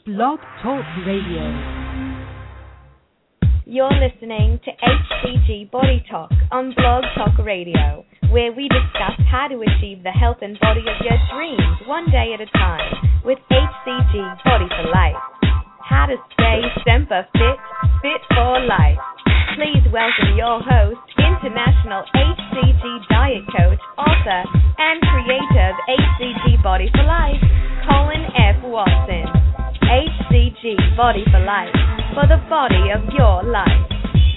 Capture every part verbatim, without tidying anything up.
Blog Talk Radio. You're listening to H C G Body Talk on Blog Talk Radio, where we discuss how to achieve the health and body of your dreams one day at a time with H C G Body for Life. How to stay Semper Fit, fit for life. Please welcome your host, international H C G diet coach, author, and creator of H C G Body for Life, Colin F. Watson. H C G Body for Life, for the body of your life.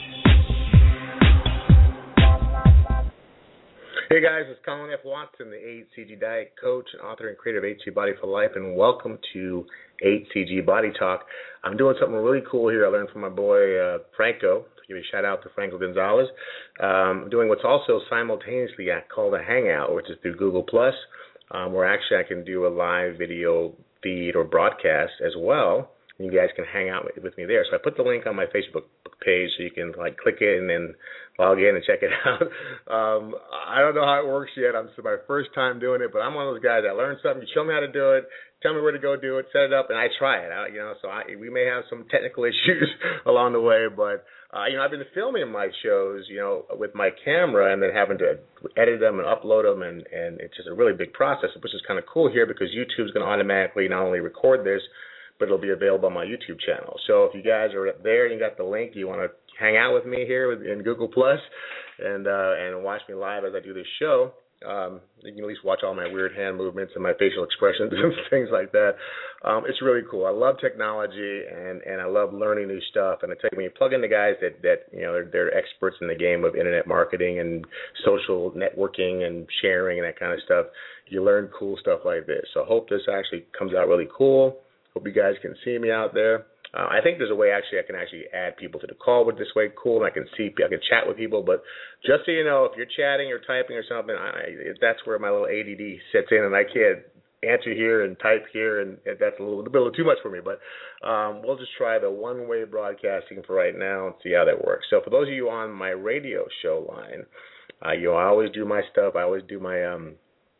Hey guys, it's Colin F. Watson, the H C G diet coach and author and creator of H C G Body for Life, and welcome to H C G Body Talk. I'm doing something really cool here. I learned from my boy uh, Franco. Give a shout out to Franco Gonzalez. Um, I'm doing what's also simultaneously called a Hangout, which is through Google Plus, um, where actually I can do a live video feed or broadcast as well. And you guys can hang out with me there. So I put the link on my Facebook page so you can like click it and then log in and check it out. Um, I don't know how it works yet. I'm, it's my first time doing it, but I'm one of those guys that learn something. You show me how to do it. Tell me where to go do it, set it up, and I try it. I, you know, so I, we may have some technical issues along the way, but uh, you know, I've been filming my shows, you know, with my camera, and then having to edit them and upload them, and, and it's just a really big process, which is kind of cool here because YouTube's going to automatically not only record this, but it'll be available on my YouTube channel. So if you guys are there and you got the link, you want to hang out with me here in Google Plus, and uh, and watch me live as I do this show. Um, you can at least watch all my weird hand movements and my facial expressions and things like that. Um, it's really cool. I love technology, and, and I love learning new stuff. And I tell you, when you plug in the guys that, that you know, they're, they're experts in the game of internet marketing and social networking and sharing and that kind of stuff, you learn cool stuff like this. So I hope this actually comes out really cool. Hope you guys can see me out there. Uh, I think there's a way actually I can actually add people to the call with this way. Cool, and I can see, I can chat with people. But just so you know, if you're chatting or typing or something, I, that's where my little A D D sets in, and I can't answer here and type here, and that's a little, a little too much for me. But um, we'll just try the one-way broadcasting for right now and see how that works. So for those of you on my radio show line, uh, you know, I always do my stuff. I always do my um,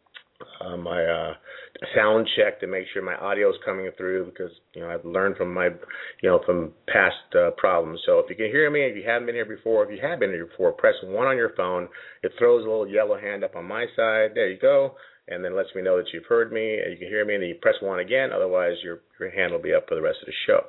Uh, my uh, sound check to make sure my audio is coming through because, you know, I've learned from my, you know, from past uh, problems. So if you can hear me, if you haven't been here before, if you have been here before, press one on your phone. It throws a little yellow hand up on my side. There you go. And then lets me know that you've heard me. You can hear me, and then you press one again. Otherwise, your your hand will be up for the rest of the show.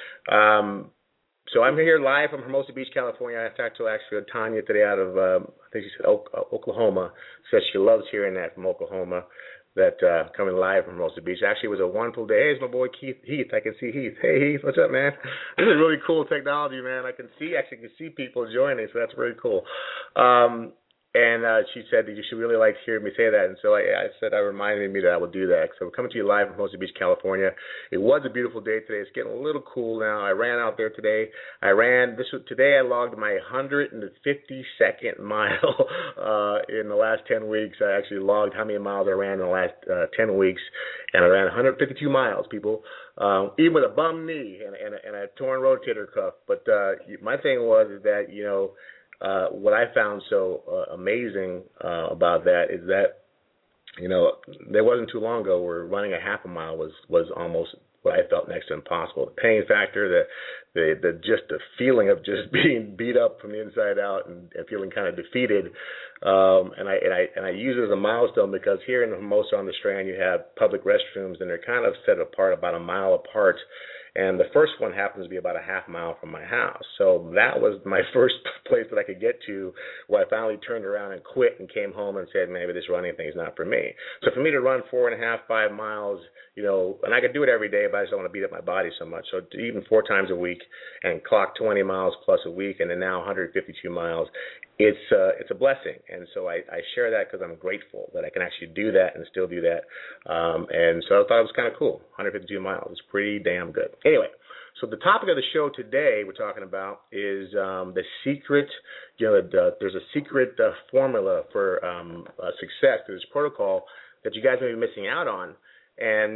Um, So I'm here live from Hermosa Beach, California. I talked to actually Tanya today out of, um, I think she said Oklahoma. Says she loves hearing that from Oklahoma, that uh, coming live from Hermosa Beach. Actually, it was a wonderful day. Hey, it's my boy Keith Heath. I can see Heath. Hey, Heath, what's up, man? This is really cool technology, man. I can see, actually can see people joining, so that's really cool. Um, And uh, she said that you should really like hearing me say that. And so I, I said, I reminded me that I would do that. So we're coming to you live from Hermosa Beach, California. It was a beautiful day today. It's getting a little cool now. I ran out there today. I ran, this was, today I logged my one hundred fifty-second mile uh, in the last ten weeks. I actually logged how many miles I ran in the last uh, ten weeks. And I ran one hundred fifty-two miles, people, um, even with a bum knee and, and, a, and a torn rotator cuff. But uh, my thing was is that, you know, Uh, what I found so uh, amazing uh, about that is that, you know, there wasn't too long ago where running a half a mile was, was almost what I felt next to impossible. The pain factor, the the, the just the feeling of just being beat up from the inside out and, and feeling kind of defeated. Um, and I and I and I use it as a milestone because here in Hermosa on the Strand you have public restrooms, and they're kind of set apart about a mile apart. And the first one happens to be about a half mile from my house. So that was my first place that I could get to where I finally turned around and quit and came home and said, maybe this running thing is not for me. So for me to run four and a half, five miles, you know, and I could do it every day, but I just don't want to beat up my body so much. So even four times a week and clock twenty miles plus a week and then now one hundred fifty-two miles, it's uh, it's a blessing. And so I, I share that because I'm grateful that I can actually do that and still do that. Um, and so I thought it was kind of cool. one hundred fifty-two miles. It's pretty damn good. Anyway, so the topic of the show today we're talking about is um, the secret, you know, the, there's a secret uh, formula for um, uh, success, there's this protocol that you guys may be missing out on. And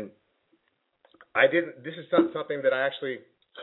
I didn't, this is not something that I actually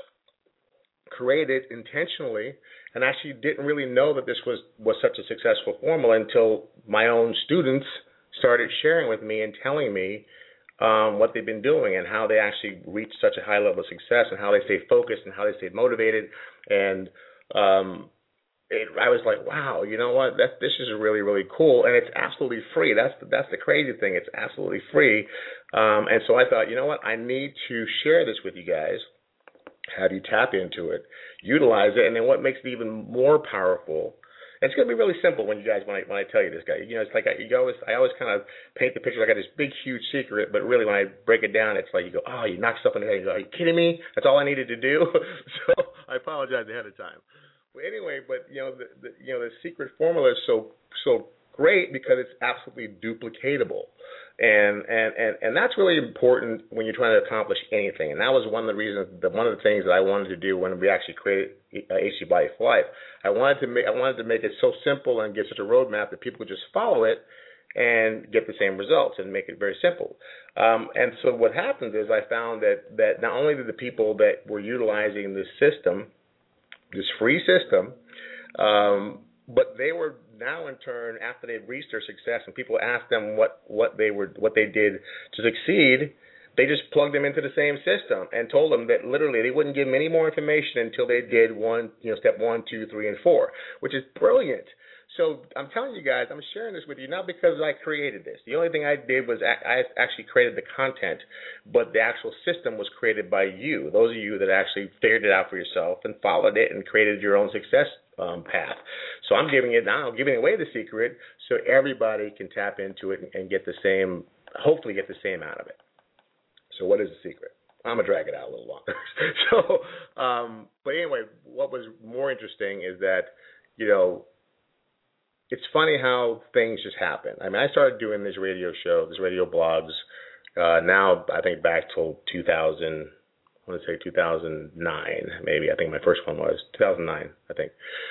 created intentionally, and actually didn't really know that this was, was such a successful formula until my own students started sharing with me and telling me um, what they've been doing and how they actually reach such a high level of success and how they stay focused and how they stay motivated. And um, it, I was like, wow, you know what? That, this is really, really cool. And it's absolutely free. That's the, that's the crazy thing. It's absolutely free. Um, and so I thought, you know what? I need to share this with you guys, have you tap into it, utilize it. And then what makes it even more powerful, it's going to be really simple when you guys, when I, when I tell you this, guy. You know, it's like I, you always, I always kind of paint the picture like I got this big, huge secret, but really when I break it down, it's like you go, oh, you knock stuff in the head. You go, are you kidding me? That's all I needed to do. So I apologize ahead of time. But anyway, but you know, the, the you know the secret formula is so so great because it's absolutely duplicatable. And, and, and, and that's really important when you're trying to accomplish anything. And that was one of the reasons, that one of the things that I wanted to do when we actually created H C Body for Life. I wanted to make I wanted to make it so simple and give such a roadmap that people could just follow it and get the same results and make it very simple. Um, and so what happens is I found that, that not only did the people that were utilizing this system, this free system, um, but they were now in turn, after they've reached their success and people asked them what, what they were what they did to succeed, they just plugged them into the same system and told them that literally they wouldn't give them any more information until they did one, you know, step one, two, three, and four, which is brilliant. So I'm telling you guys, I'm sharing this with you not because I created this. The only thing I did was I actually created the content, but the actual system was created by you, those of you that actually figured it out for yourself and followed it and created your own success um, path. So I'm giving it now, giving away the secret so everybody can tap into it and, and get the same, hopefully get the same out of it. So what is the secret? I'm going to drag it out a little longer. so, um, but anyway, what was more interesting is that, you know, it's funny how things just happen. I mean, I started doing this radio show, these radio blogs, uh, now I think back till two thousand, I want to say two thousand nine, maybe. I think my first one was two thousand nine, I think.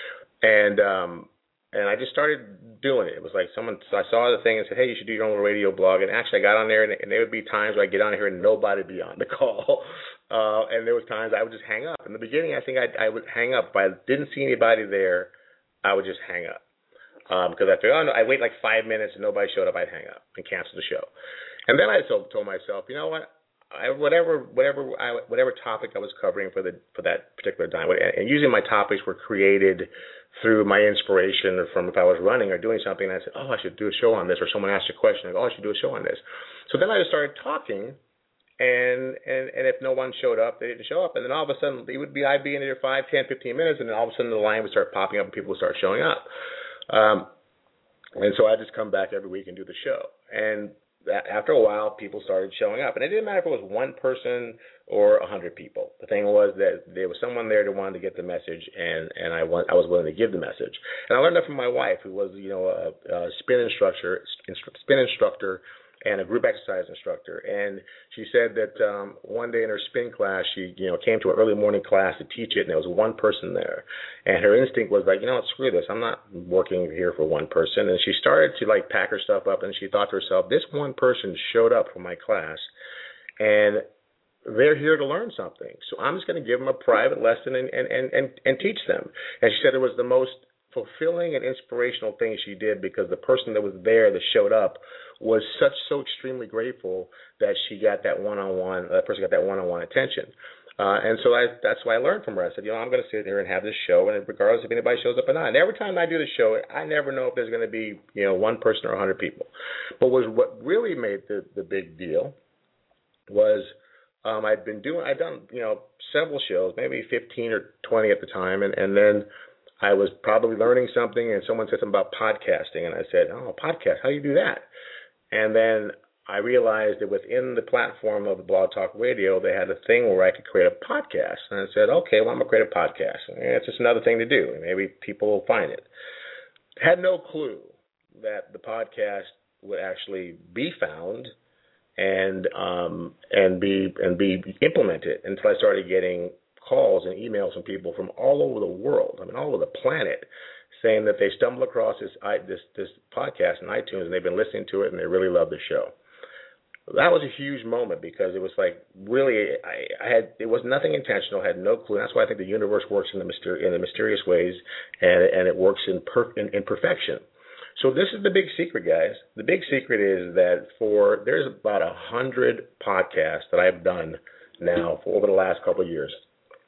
And um, and I just started doing it. It was like someone, so I saw the thing and said, hey, you should do your own radio blog. And actually I got on there, and, and there would be times where I get on here and nobody would be on the call. Uh, and there was times I would just hang up. In the beginning, I think I, I would hang up. If I didn't see anybody there, I would just hang up. Because um, I figured, oh, no, I wait like five minutes and nobody showed up, I'd hang up and cancel the show. And then I told, told myself, you know what, I, whatever whatever I, whatever topic I was covering for the for that particular time, and usually my topics were created through my inspiration or from if I was running or doing something, and I said, oh, I should do a show on this, or someone asked a question, I go, oh, I should do a show on this. So then I just started talking, and and and if no one showed up, they didn't show up, and then all of a sudden it would be I'd be in there five, ten, fifteen minutes, and then all of a sudden the line would start popping up and people would start showing up. Um, and so I just come back every week and do the show. And that, after a while, people started showing up. And it didn't matter if it was one person or a hundred people. The thing was that there was someone there that wanted to get the message, and, and I, want, I was willing to give the message. And I learned that from my wife, who was, you know, a, a spin instructor, spin instructor, and a group exercise instructor. And she said that um, one day in her spin class, she, you know, came to an early morning class to teach it, and there was one person there. And her instinct was like, you know what, screw this. I'm not working here for one person. And she started to, like, pack her stuff up, and she thought to herself, this one person showed up for my class, and they're here to learn something. So I'm just going to give them a private lesson and, and, and, and, and teach them. And she said it was the most fulfilling and inspirational thing she did, because the person that was there that showed up was such so extremely grateful that she got that one-on-one, that person got that one-on-one attention. Uh, and so I, that's why I learned from her. I said, you know, I'm going to sit here and have this show, and regardless if anybody shows up or not. And every time I do the show, I never know if there's going to be, you know, one person or a hundred people. But was what really made the, the big deal was um, I'd been doing, I'd done, you know, several shows, maybe fifteen or twenty at the time, and, and then I was probably learning something, and someone said something about podcasting, and I said, oh, podcast, how do you do that? And then I realized that within the platform of the Blog Talk Radio, they had a thing where I could create a podcast. And I said, okay, well, I'm going to create a podcast. And it's just another thing to do. Maybe people will find it. Had no clue that the podcast would actually be found and um, and be and be implemented until I started getting calls and emails from people from all over the world, I mean, all over the planet, saying that they stumbled across this this this podcast in iTunes, and they've been listening to it, and they really love the show. That was a huge moment, because it was like really, I, I had it was nothing intentional, I had no clue. And that's why I think the universe works in the myster- in the mysterious ways, and and it works in, per- in in perfection. So this is the big secret, guys. The big secret is that for there's about a hundred podcasts that I've done now for over the last couple of years,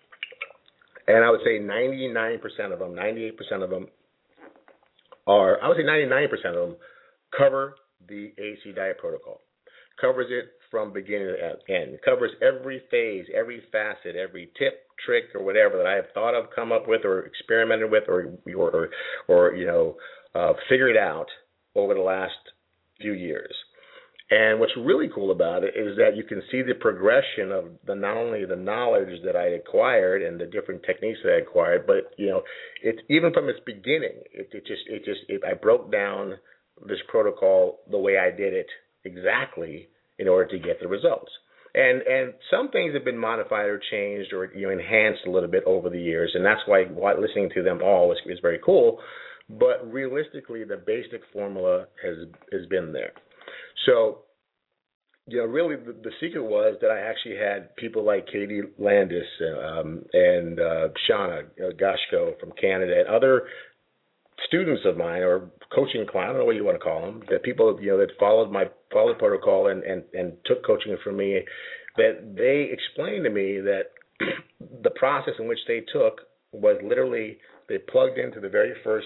and I would say ninety-nine percent of them, ninety-eight percent of them are, I would say ninety-nine percent of them cover the A C diet protocol. Covers it from beginning to end. Covers every phase, every facet, every tip, trick, or whatever that I have thought of, come up with, or experimented with, or or or you know, uh, figured out over the last few years. And what's really cool about it is that you can see the progression of the not only the knowledge that I acquired and the different techniques that I acquired, but you know, it's even from its beginning. It, it just it just it, I broke down this protocol the way I did it exactly in order to get the results. And and some things have been modified or changed or you know enhanced a little bit over the years, and that's why, why listening to them all is, is very cool. But realistically, the basic formula has has been there. So, you know, really the, the secret was that I actually had people like Katie Landis um, and uh, Shauna Gashko from Canada and other students of mine or coaching clients, I don't know what you want to call them, that people, you know, that followed my followed the protocol and, and, and took coaching from me, that they explained to me that the process in which they took was literally they plugged into the very first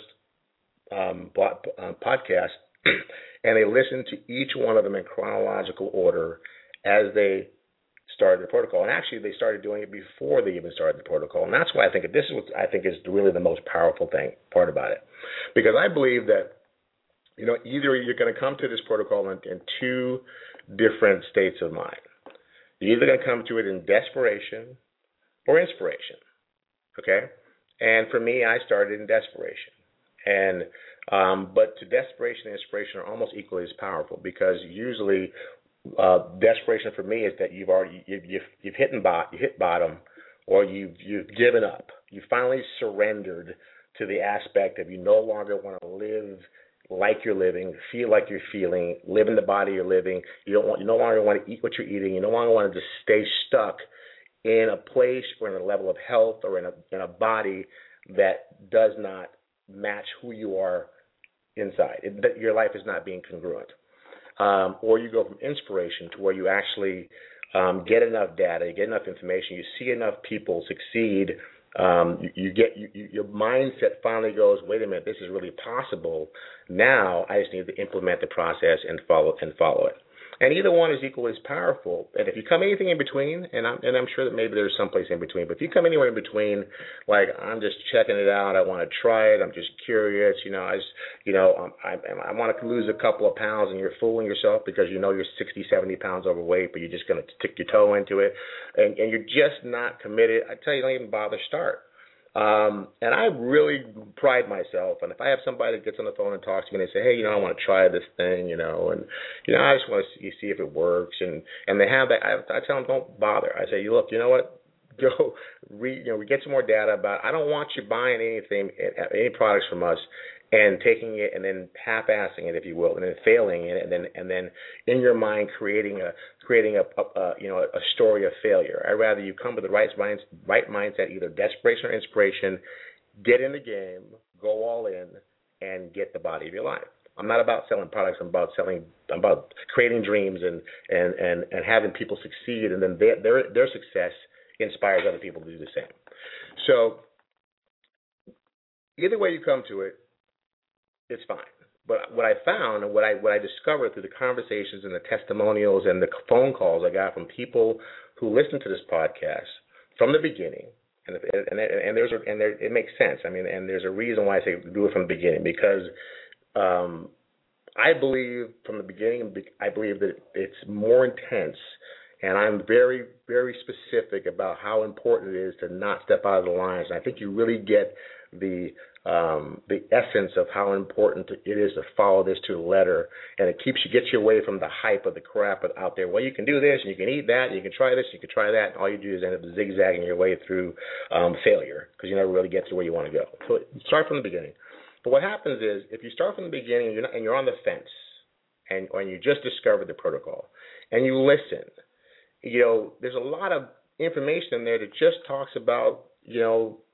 um, podcast and they listened to each one of them in chronological order as they started the protocol. And actually, they started doing it before they even started the protocol. And that's why I think this is what I think is really the most powerful thing part about it, because I believe that you know either you're going to come to this protocol in, in two different states of mind. You're either going to come to it in desperation or inspiration. Okay, and for me, I started in desperation, and um, but to desperation and inspiration are almost equally as powerful, because usually uh, desperation for me is that you've already you've you've, you've hit and bot, you hit bottom, or you've you've given up. You finally surrendered to the aspect of you no longer want to live like you're living, feel like you're feeling, live in the body you're living. You don't want you no longer want to eat what you're eating. You no longer want to just stay stuck in a place or in a level of health or in a in a body that does not match who you are inside. It, that your life is not being congruent. Um, or you go from inspiration to where you actually um, get enough data, you get enough information, you see enough people succeed. Um, you, you get you, you, your mindset finally goes, wait a minute, this is really possible. Now I just need to implement the process and follow and follow it. And either one is equally as powerful. And if you come anything in between, and I'm and I'm sure that maybe there's someplace in between, but if you come anywhere in between, like I'm just checking it out, I want to try it, I'm just curious, you know, I just, you know, um, I I want to lose a couple of pounds, and you're fooling yourself because you know you're sixty, seventy pounds overweight, but you're just going to stick your toe into it, and, and you're just not committed. I tell you, don't even bother start. Um, and I really pride myself, and if I have somebody that gets on the phone and talks to me and they say, hey, you know, I want to try this thing, you know, and, you know, I just want to see, see if it works, and, and they have that, I, I tell them, don't bother. I say, look, you know what, go read, you know, we get some more data about, I don't want you buying anything, any products from us and taking it and then half-assing it, if you will, and then failing in it, and then and then in your mind creating a creating a, a, a you know a story of failure. I'd rather you come with the right mind, right mindset, either desperation or inspiration, get in the game, go all in, and get the body of your life. I'm not about selling products. I'm about selling. I'm about creating dreams and and and, and having people succeed, and then their their their success inspires other people to do the same. So either way you come to it, it's fine. But what I found and what I what I discovered through the conversations and the testimonials and the phone calls I got from people who listened to this podcast from the beginning, and and and there's a, and there, it makes sense. I mean, and there's a reason why I say do it from the beginning, because um, I believe from the beginning, I believe that it's more intense, and I'm very very specific about how important it is to not step out of the lines. And I think you really get the Um, the essence of how important it is to follow this to the letter, and it keeps you gets you away from the hype of the crap out there. Well, you can do this, and you can eat that, and you can try this, and you can try that, and all you do is end up zigzagging your way through um, failure, because you never really get to where you want to go. So start from the beginning. But what happens is, if you start from the beginning and you're, not, and you're on the fence, and when you just discovered the protocol, and you listen, you know, there's a lot of information in there that just talks about, you know,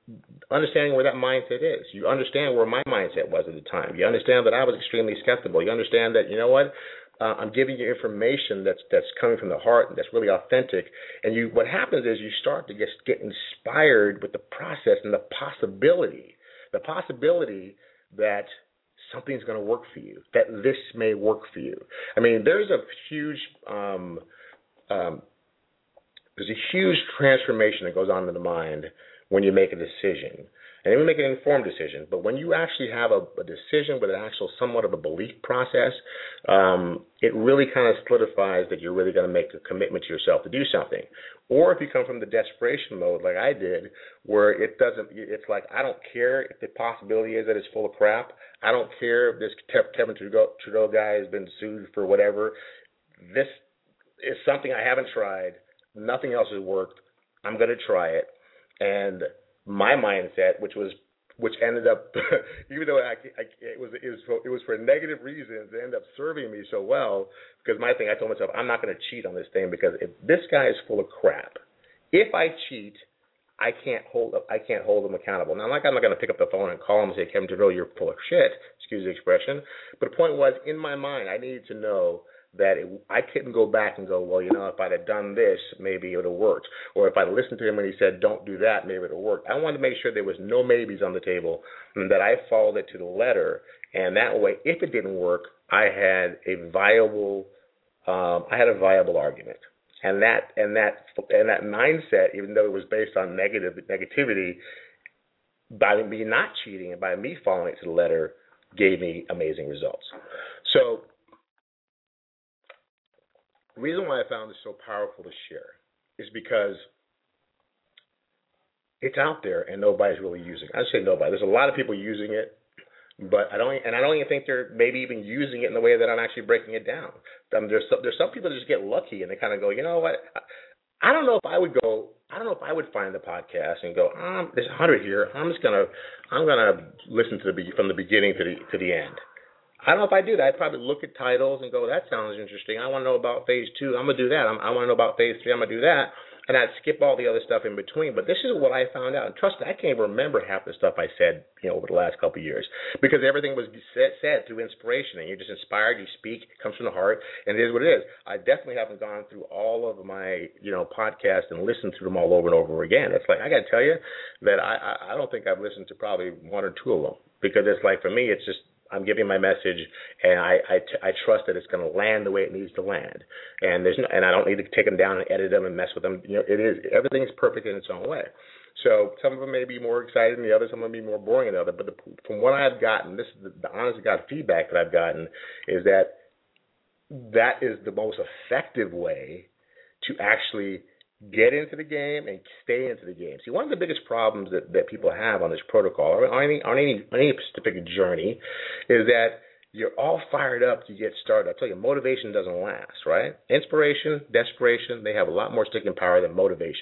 understanding where that mindset is. You understand where my mindset was at the time. You understand that I was extremely skeptical. You understand that, you know what, uh, I'm giving you information that's that's coming from the heart and that's really authentic. And you, what happens is you start to get get inspired with the process and the possibility, the possibility that something's going to work for you, that this may work for you. I mean, there's a huge um, um, there's a huge transformation that goes on in the mind when you make a decision. And then we make an informed decision. But when you actually have a, a decision with an actual somewhat of a belief process, um, it really kind of solidifies that you're really going to make a commitment to yourself to do something. Or if you come from the desperation mode like I did, where it doesn't, it's like, I don't care if the possibility is that it's full of crap. I don't care if this Kevin Trudeau, Trudeau guy has been sued for whatever. This is something I haven't tried. Nothing else has worked. I'm going to try it. And my mindset, which was, which ended up, even though I, I, it was, it was, for, it was for negative reasons, it ended up serving me so well. Because my thing, I told myself, I'm not going to cheat on this thing because if this guy is full of crap, if I cheat, I can't hold up, I can't hold him accountable. Now, like I'm not going to pick up the phone and call him and say, Kevin Trudeau, you're full of shit. Excuse the expression. But the point was, in my mind, I needed to know that it, I couldn't go back and go, well, you know, if I'd have done this, maybe it would have worked. Or if I listened to him when he said, don't do that, maybe it would have worked. I wanted to make sure there was no maybes on the table and that I followed it to the letter. And that way, if it didn't work, I had a viable, um, I had a viable argument. And that, and that, and that mindset, even though it was based on negative negativity, by me not cheating and by me following it to the letter, gave me amazing results. So, the reason why I found this so powerful to share is because it's out there and nobody's really using it. I say nobody. There's a lot of people using it, but I don't, and I don't even think they're maybe even using it in the way that I'm actually breaking it down. Um, there's some, there's some people that just get lucky and they kind of go, you know what? I don't know if I would go. I don't know if I would find the podcast and go, um, there's a hundred here. I'm just gonna, I'm gonna listen to the from the beginning to the to the end. I don't know if I do that. I'd probably look at titles and go, that sounds interesting. I want to know about phase two. I'm going to do that. I'm, I want to know about phase three. I'm going to do that. And I'd skip all the other stuff in between. But this is what I found out. And trust me, I can't even remember half the stuff I said, you know, over the last couple of years. Because everything was said, said through inspiration. And you're just inspired. You speak. It comes from the heart. And it is what it is. I definitely haven't gone through all of my, you know, podcasts and listened to them all over and over again. It's like, I got to tell you that I, I don't think I've listened to probably one or two of them. Because it's like, for me, it's just, I'm giving my message, and I, I, I trust that it's going to land the way it needs to land, and there's no, and I don't need to take them down and edit them and mess with them. You know, it is everything is perfect in its own way. So some of them may be more exciting than the others, some of them may be more boring than the other. But the, from what I've gotten, this is the, the honest to God feedback that I've gotten is that that is the most effective way to actually get into the game and stay into the game. See, one of the biggest problems that, that people have on this protocol, or on any, on any on any specific journey, is that you're all fired up to get started. I tell you, motivation doesn't last, right? Inspiration, desperation, they have a lot more sticking power than motivation.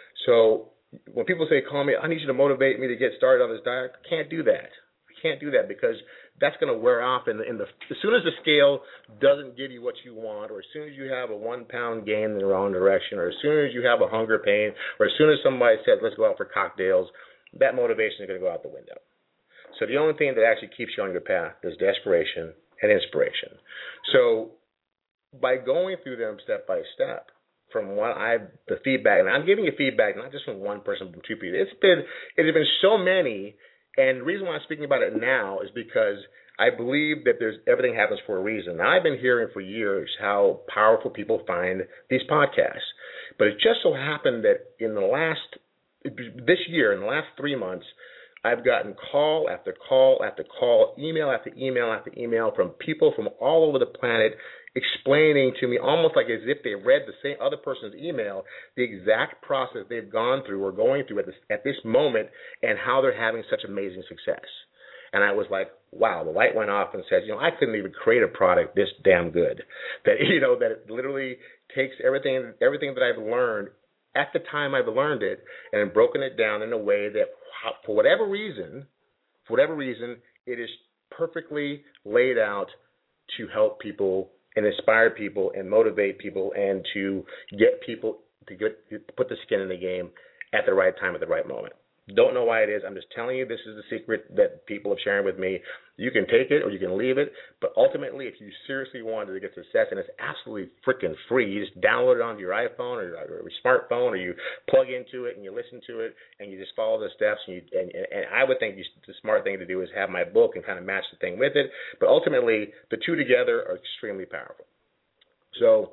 So when people say, call me, I need you to motivate me to get started on this diet, I can't do that. I can't do that because that's going to wear off in the, in the as soon as the scale doesn't give you what you want, or as soon as you have a one pound gain in the wrong direction, or as soon as you have a hunger pain, or as soon as somebody says let's go out for cocktails, that motivation is going to go out the window. So the only thing that actually keeps you on your path is desperation and inspiration. So by going through them step by step, from what I the feedback, and I'm giving you feedback not just from one person, but from two people. It's been it has been so many. And the reason why I'm speaking about it now is because I believe that there's everything happens for a reason. Now, I've been hearing for years how powerful people find these podcasts. But it just so happened that in the last, this year, in the last three months, I've gotten call after call after call, email after email after email from people from all over the planet explaining to me almost like as if they read the same other person's email, the exact process they've gone through or going through at this, at this moment and how they're having such amazing success. And I was like, wow, the light went off and said, you know, I couldn't even create a product this damn good. That, you know, that it literally takes everything, everything that I've learned at the time I've learned it and broken it down in a way that for whatever reason, for whatever reason, it is perfectly laid out to help people and inspire people and motivate people and to get people to get to put the skin in the game at the right time at the right moment. Don't know why it is. I'm just telling you this is the secret that people have shared with me. You can take it or you can leave it, but ultimately, if you seriously wanted to get success, and it's absolutely freaking free, you just download it onto your iPhone or, or your smartphone, or you plug into it and you listen to it, and you just follow the steps. And, you, and, and I would think you, the smart thing to do is have my book and kind of match the thing with it. But ultimately, the two together are extremely powerful. So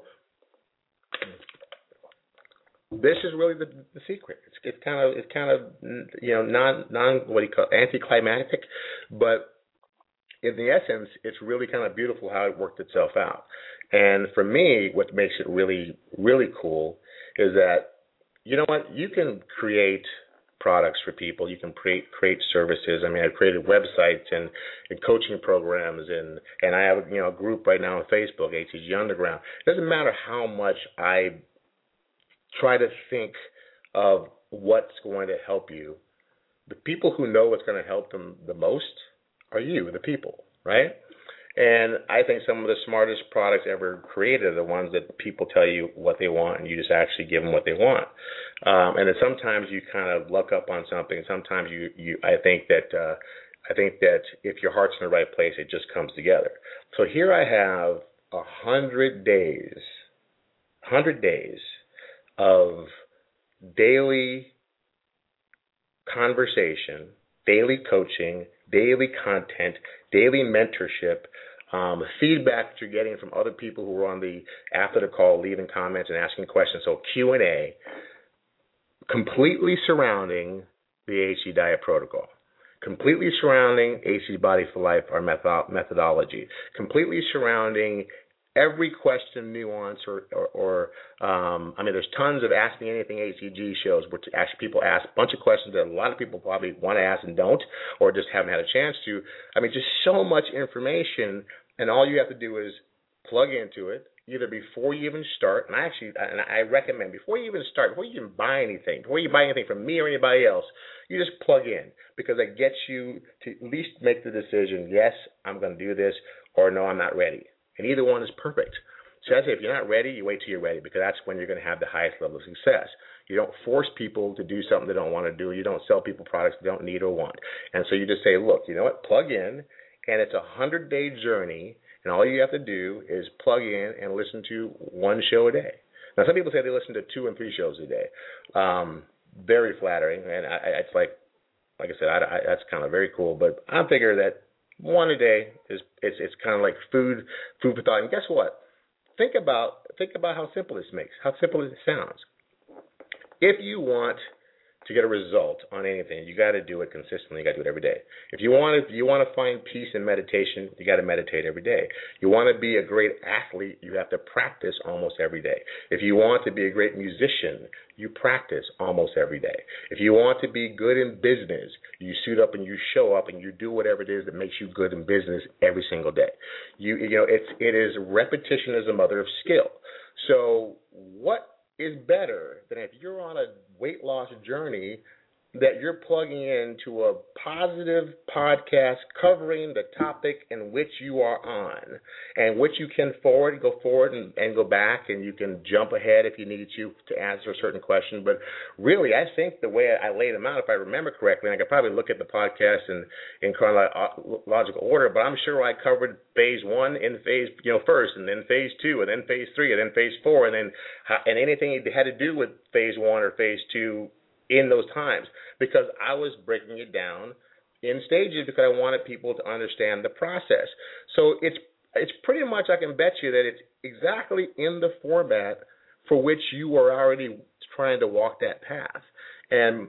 this is really the, the secret. It's, it's kind of it's kind of you know non non what do you call it, anticlimactic, but in the essence, it's really kind of beautiful how it worked itself out. And for me, what makes it really really cool is that you know what, you can create products for people. You can create create services. I mean, I've created websites and, and coaching programs, and, and I have you know a group right now on Facebook, H C G Underground. It doesn't matter how much I try to think of what's going to help you. The people who know what's going to help them the most are you, the people, right? And I think some of the smartest products ever created are the ones that people tell you what they want, and you just actually give them what they want. Um, and then sometimes you kind of luck up on something. Sometimes you, you I think that uh, I think that if your heart's in the right place, it just comes together. So here I have a hundred days, hundred days of daily conversation, daily coaching, daily content, daily mentorship, um, feedback that you're getting from other people who are on the after the call, leaving comments and asking questions. So Q and A, completely surrounding the H C Diet Protocol, completely surrounding H C Body for Life, our method- methodology, completely surrounding every question, nuance, or, or, or um, I mean, there's tons of Ask Me Anything H C G shows where actually people ask a bunch of questions that a lot of people probably want to ask and don't, or just haven't had a chance to. I mean, just so much information, and all you have to do is plug into it, either before you even start, and I actually, and I recommend, before you even start, before you even buy anything, before you buy anything from me or anybody else, you just plug in, because it gets you to at least make the decision, yes, I'm going to do this, or no, I'm not ready. And either one is perfect. So I say if you're not ready, you wait till you're ready, because that's when you're going to have the highest level of success. You don't force people to do something they don't want to do. You don't sell people products they don't need or want. And so you just say, look, you know what, plug in, and it's a hundred-day journey, and all you have to do is plug in and listen to one show a day. Now, some people say they listen to two and three shows a day. Um, very flattering, and I, it's like, like I said, I, I, that's kind of very cool, but I figure that one a day is it's it's kind of like food food for thought. And guess what? Think about think about how simple this makes, how simple it sounds. If you want to get a result on anything, you got to do it consistently. You got to do it every day. If you want to you want to find peace in meditation, you got to meditate every day. You want to be a great athlete, you have to practice almost every day. If you want to be a great musician, you practice almost every day. If you want to be good in business, you suit up and you show up and you do whatever it is that makes you good in business every single day. You you know it's it is repetition is the mother of skill. So what is better than if you're on a weight loss journey that you're plugging into a positive podcast covering the topic in which you are on, and which you can forward, go forward and, and go back, and you can jump ahead if you need to to answer a certain question. But really, I think the way I laid them out, if I remember correctly, and I could probably look at the podcast in, in chronological order, but I'm sure I covered phase one in phase, you know, first, and then phase two, and then phase three, and then phase four, and then and anything it had to do with phase one or phase two in those times, because I was breaking it down in stages because I wanted people to understand the process. So it's it's pretty much, I can bet you that it's exactly in the format for which you are already trying to walk that path. And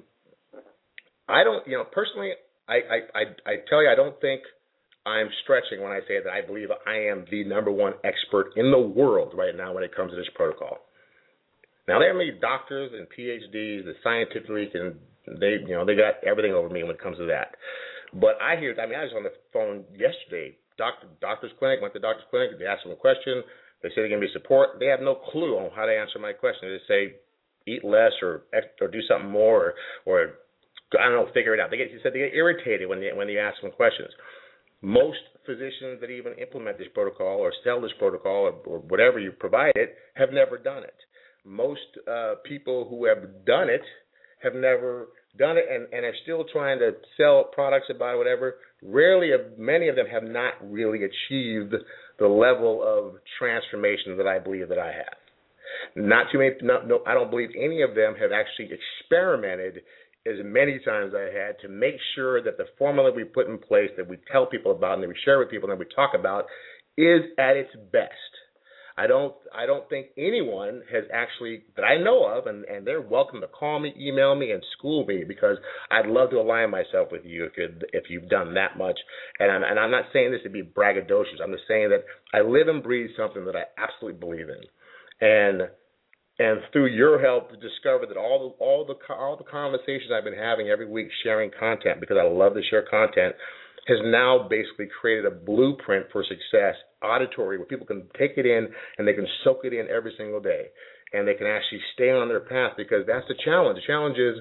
I don't, you know, personally, I, I, I, I tell you, I don't think I'm stretching when I say that I believe I am the number one expert in the world right now when it comes to this protocol. Now, there are many doctors and P H Ds that scientifically can, they, you know, they got everything over me when it comes to that. But I hear, I mean, I was on the phone yesterday, doctor, doctor's clinic, went to the doctor's clinic, they asked them a question, they say they're going to be support. They have no clue on how to answer my question. They say, eat less or or do something more, or, or I don't know, figure it out. They get, he said they get irritated when they, when you ask them questions. Most physicians that even implement this protocol or sell this protocol or, or whatever you provide it have never done it. Most uh, people who have done it have never done it and, and are still trying to sell products about whatever, rarely, many of them have not really achieved the level of transformation that I believe that I have. Not too many, no, no, I don't believe any of them have actually experimented as many times as I had to make sure that the formula we put in place, that we tell people about and that we share with people and that we talk about, is at its best. I don't I don't think anyone has actually, that I know of, and, and they're welcome to call me, email me, and school me, because I'd love to align myself with you if you're, if you've done that much. And I'm, and I'm not saying this to be braggadocious. I'm just saying that I live and breathe something that I absolutely believe in. And and through your help to discover that all the, all the all the conversations I've been having every week sharing content, because I love to share content, has now basically created a blueprint for success, auditory, where people can take it in and they can soak it in every single day. And they can actually stay on their path, because that's the challenge. The challenge is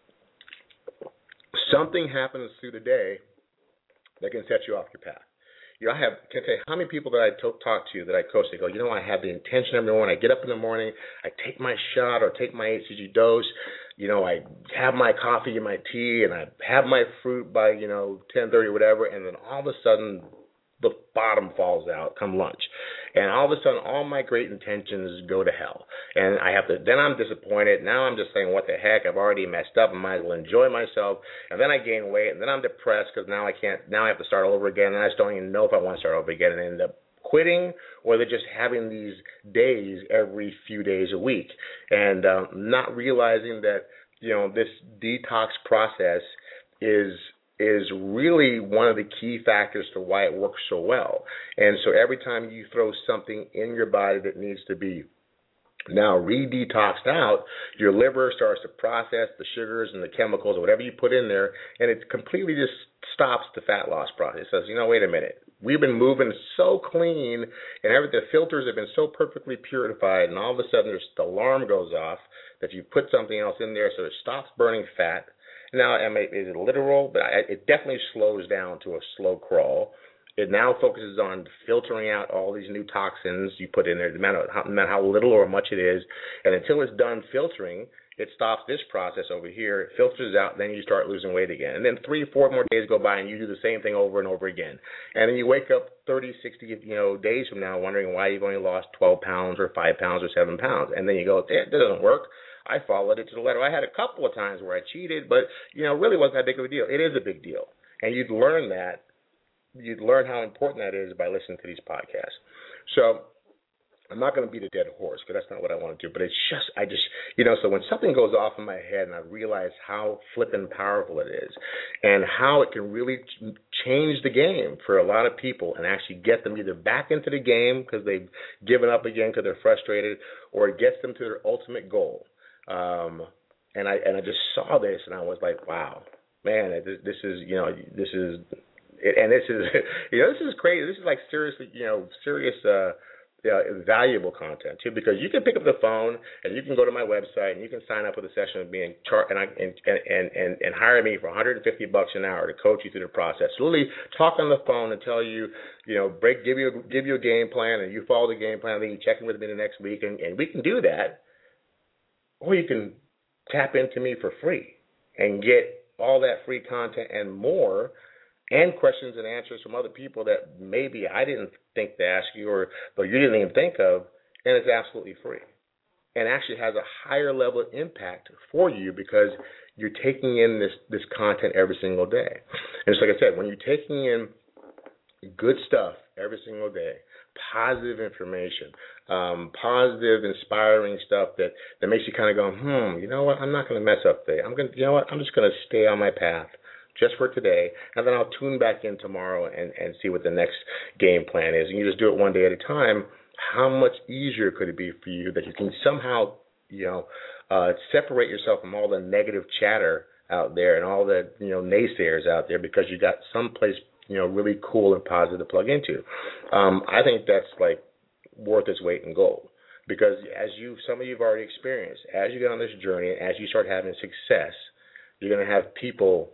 something happens through the day that can set you off your path. You know, I have, can tell you how many people that I to- talk to that I coach, they go, you know, I have the intention every morning. I get up in the morning, I take my shot or take my H C G dose. You know, I have my coffee and my tea, and I have my fruit by, you know, ten thirty or whatever, and then all of a sudden the bottom falls out come lunch. And all of a sudden all my great intentions go to hell. And I have to, then I'm disappointed. Now I'm just saying, what the heck, I've already messed up. I might as well enjoy myself. And then I gain weight, and then I'm depressed because now I can't, now I have to start over again, and I just don't even know if I want to start over again, and I end up quitting, or they're just having these days every few days a week, and um, not realizing that, you know, this detox process is is really one of the key factors to why it works so well. And so every time you throw something in your body that needs to be now re-detoxed out, your liver starts to process the sugars and the chemicals or whatever you put in there, and it completely just stops the fat loss process. It says, you know, wait a minute. We've been moving so clean, and everything, the filters have been so perfectly purified, and all of a sudden there's, the alarm goes off that you put something else in there so it stops burning fat. Now, I mean, is it literal? But I, it definitely slows down to a slow crawl. It now focuses on filtering out all these new toxins you put in there, no matter how, no matter how little or much it is. And until it's done filtering, it stops this process over here. It filters out, and then you start losing weight again. And then three, four more days go by, and you do the same thing over and over again. And then you wake up thirty, sixty, you know, days from now wondering why you've only lost twelve pounds or five pounds or seven pounds. And then you go, that doesn't work. I followed it to the letter. I had a couple of times where I cheated, but, you know, it really wasn't that big of a deal. It is a big deal. And you'd learn that. You'd learn how important that is by listening to these podcasts. So I'm not going to beat a dead horse, because that's not what I want to do. But it's just, I just, you know, so when something goes off in my head and I realize how flippin' powerful it is and how it can really ch- change the game for a lot of people and actually get them either back into the game because they've given up again because they're frustrated, or it gets them to their ultimate goal. Um, and I and I just saw this, and I was like, wow, man, this, this is, you know, this is, and this is, you know, this is crazy. This is like seriously, you know, serious, uh, uh, valuable content too, because you can pick up the phone and you can go to my website and you can sign up with a session of being char- and, I, and, and, and, and hire me for one hundred fifty bucks an hour to coach you through the process. Literally talk on the phone and tell you, you know, break, give you, a, give you a game plan, and you follow the game plan, then you check in with me the next week, and, and we can do that. Or you can tap into me for free and get all that free content and more, and questions and answers from other people that maybe I didn't think to ask you, or but you didn't even think of, and it's absolutely free. And actually has a higher level of impact for you because you're taking in this, this content every single day. And it's like I said, when you're taking in good stuff every single day, positive information, um, positive, inspiring stuff that, that makes you kind of go, hmm, you know what, I'm not going to mess up today. I'm going to, you know what, I'm just going to stay on my path just for today, and then I'll tune back in tomorrow and, and see what the next game plan is. And you just do it one day at a time. How much easier could it be for you that you can somehow, you know, uh, separate yourself from all the negative chatter out there and all the, you know, naysayers out there, because you got someplace, you know, really cool and positive to plug into. Um, I think that's like worth its weight in gold, because as you, some of you have already experienced, as you get on this journey, as you start having success, you're going to have people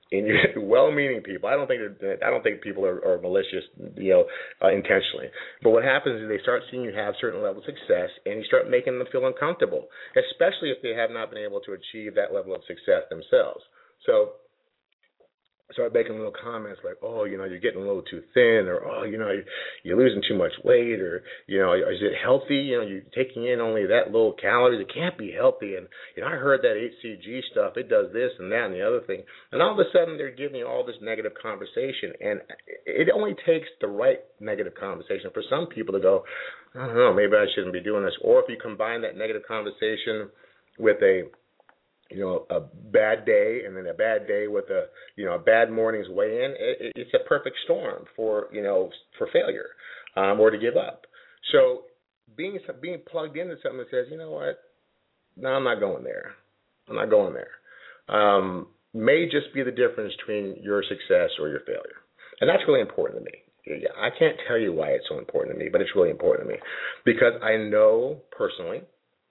and you're well-meaning people. I don't think I don't think people are, are malicious, you know, uh, intentionally. But what happens is they start seeing you have certain levels of success, and you start making them feel uncomfortable, especially if they have not been able to achieve that level of success themselves. So start making little comments like, oh, you know, you're getting a little too thin, or, oh, you know, you're losing too much weight, or, you know, is it healthy? You know, you're taking in only that little calories. It can't be healthy. And, you know, I heard that H C G stuff, it does this and that and the other thing. And all of a sudden they're giving you all this negative conversation. And it only takes the right negative conversation for some people to go, I don't know, maybe I shouldn't be doing this. Or if you combine that negative conversation with a you know, a bad day, and then a bad day with a, you know, a bad morning's weigh in, it, it's a perfect storm for, you know, for failure um, or to give up. So being being plugged into something that says, you know what, no, I'm not going there. I'm not going there. Um, may just be the difference between your success or your failure. And that's really important to me. I can't tell you why it's so important to me, but it's really important to me because I know personally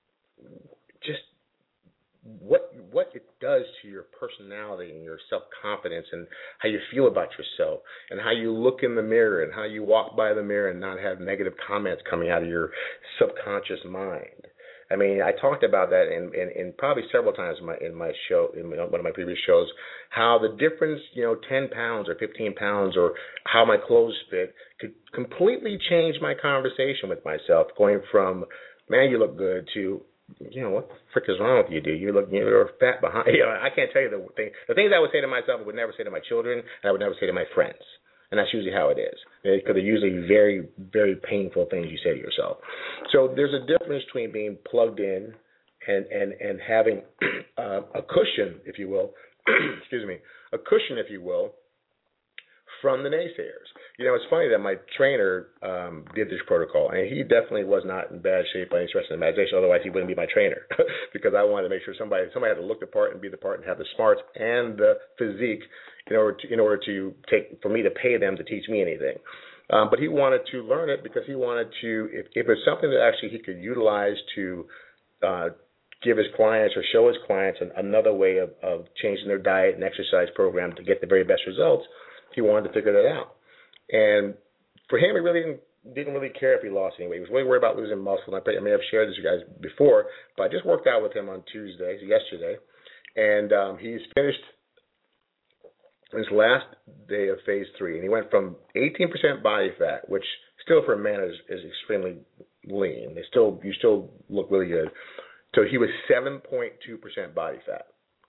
just what what it does to your personality and your self-confidence and how you feel about yourself and how you look in the mirror and how you walk by the mirror and not have negative comments coming out of your subconscious mind. I mean, I talked about that in, in, in probably several times in my in my show, in one of my previous shows, how the difference, you know, ten pounds or fifteen pounds or how my clothes fit could completely change my conversation with myself, going from, man, you look good, to, you know, what the frick is wrong with you, dude? You look, you're fat behind. You know, I can't tell you the thing. The things I would say to myself, I would never say to my children, and I would never say to my friends. And that's usually how it is, because they're usually very, very painful things you say to yourself. So there's a difference between being plugged in and and and having uh, a cushion, if you will, excuse me, a cushion, if you will, from the naysayers. You know, it's funny that my trainer um, did this protocol, and he definitely was not in bad shape by any stretch of the imagination. Otherwise, he wouldn't be my trainer, because I wanted to make sure somebody somebody had to look the part and be the part and have the smarts and the physique in order to, in order to take for me to pay them to teach me anything. Um, but he wanted to learn it because he wanted to, if, if it's something that actually he could utilize to uh, give his clients or show his clients an, another way of, of changing their diet and exercise program to get the very best results, he wanted to figure that out. And for him, he really didn't, didn't really care if he lost any weight. He was really worried about losing muscle. And I, I may have shared this with you guys before, but I just worked out with him on Tuesday, yesterday, and um, he's finished his last day of phase three. And he went from eighteen percent body fat, which still for a man is, is extremely lean. They still You still look really good. So he was seven point two percent body fat.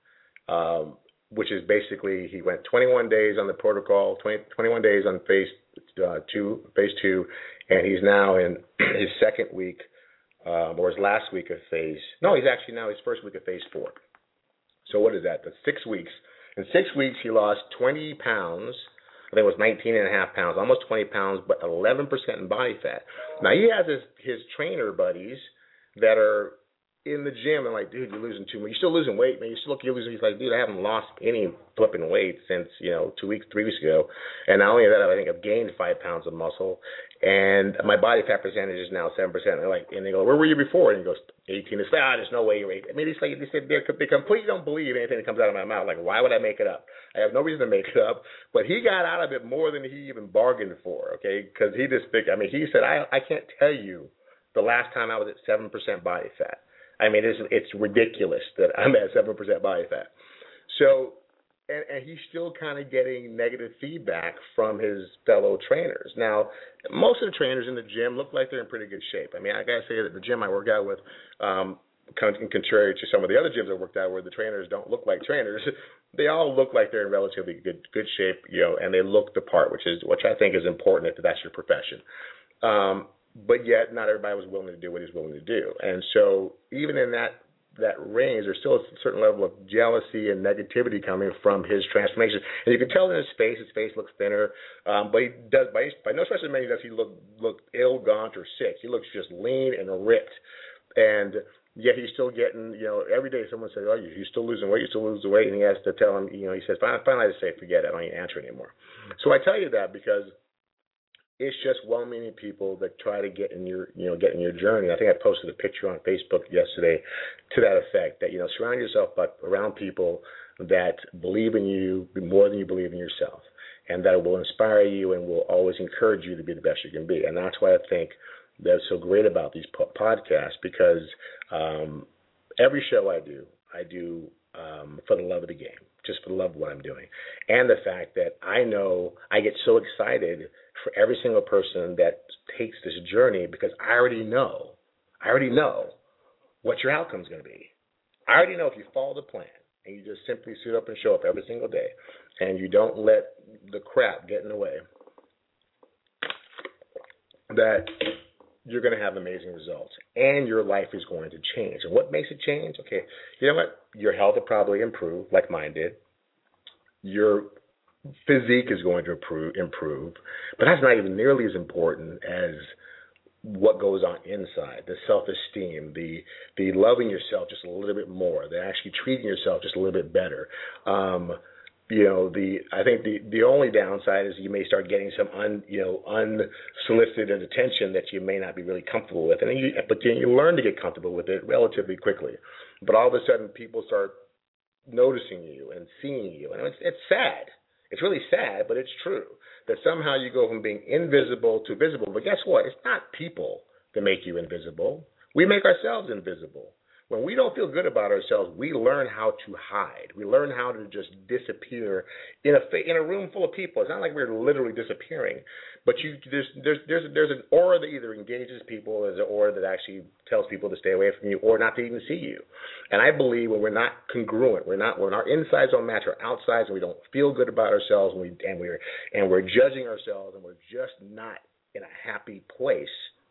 Um, which is basically he went twenty-one days on the protocol, twenty, twenty-one days on phase uh, two, phase two, and he's now in his second week, um, or his last week of phase. No, he's actually now his first week of phase four. So what is that? That's six weeks. In six weeks, he lost twenty pounds. I think it was nineteen and a half pounds, almost twenty pounds, but eleven percent in body fat. Now he has his his trainer buddies that are in the gym and like, dude, you're losing too much. You're still losing weight, man. You still look, you're losing. He's like, dude, I haven't lost any flipping weight since, you know, two weeks, three weeks ago. And not only that, I think I've gained five pounds of muscle, and my body fat percentage is now seven percent. And they're like, and they go, where were you before? And he goes, eighteen. It's like, ah, there's no way you're eighteen. I mean, it's like they said they they completely don't believe anything that comes out of my mouth. Like, why would I make it up? I have no reason to make it up. But he got out of it more than he even bargained for. Okay, because he just, I mean, he said, I I can't tell you the last time I was at seven percent body fat. I mean, it's it's ridiculous that I'm at seven percent body fat. So, and, and he's still kind of getting negative feedback from his fellow trainers. Now, most of the trainers in the gym look like they're in pretty good shape. I mean, I got to say that the gym I work out with, um, contrary to some of the other gyms I worked out where the trainers don't look like trainers, they all look like they're in relatively good good shape, you know, and they look the part, which is which I think is important if that's your profession. Um, But yet, not everybody was willing to do what he's willing to do. And so even in that that range, there's still a certain level of jealousy and negativity coming from his transformation. And you can tell in his face, his face looks thinner. Um, but he does, by, by no stretch of the imagination does he look, look ill, gaunt, or sick. He looks just lean and ripped. And yet he's still getting, you know, every day someone says, oh, you're still losing weight, you're still losing weight. And he has to tell him, you know, he says, finally, finally I just say, forget it, I don't even answer anymore. So I tell you that because it's just well-meaning people that try to get in your, you know, get in your journey. I think I posted a picture on Facebook yesterday to that effect, that, you know, surround yourself but around people that believe in you more than you believe in yourself, and that will inspire you and will always encourage you to be the best you can be. And that's why I think that's so great about these po- podcasts, because um, every show I do, I do um, for the love of the game, just for the love of what I'm doing. And the fact that I know I get so excited for every single person that takes this journey, because I already know, I already know what your outcome is going to be. I already know if you follow the plan and you just simply suit up and show up every single day and you don't let the crap get in the way, that you're going to have amazing results and your life is going to change. And what makes it change? Okay, you know what? Your health will probably improve like mine did. Your physique is going to improve, improve, but that's not even nearly as important as what goes on inside, the self-esteem, the the loving yourself just a little bit more, the actually treating yourself just a little bit better. Um, you know, the I think the, the only downside is you may start getting some un you know unsolicited attention that you may not be really comfortable with, and then you, but then you learn to get comfortable with it relatively quickly. But all of a sudden, people start noticing you and seeing you, and it's it's sad. It's really sad, but it's true that somehow you go from being invisible to visible. But guess what? It's not people that make you invisible. We make ourselves invisible. When we don't feel good about ourselves, we learn how to hide. We learn how to just disappear in a in a room full of people. It's not like we're literally disappearing, but you there's there's there's there's an aura that either engages people, or there's an aura that actually tells people to stay away from you or not to even see you. And I believe when we're not congruent, we're not when our insides don't match our outsides, and we don't feel good about ourselves, and we and we're and we're judging ourselves, and we're just not in a happy place,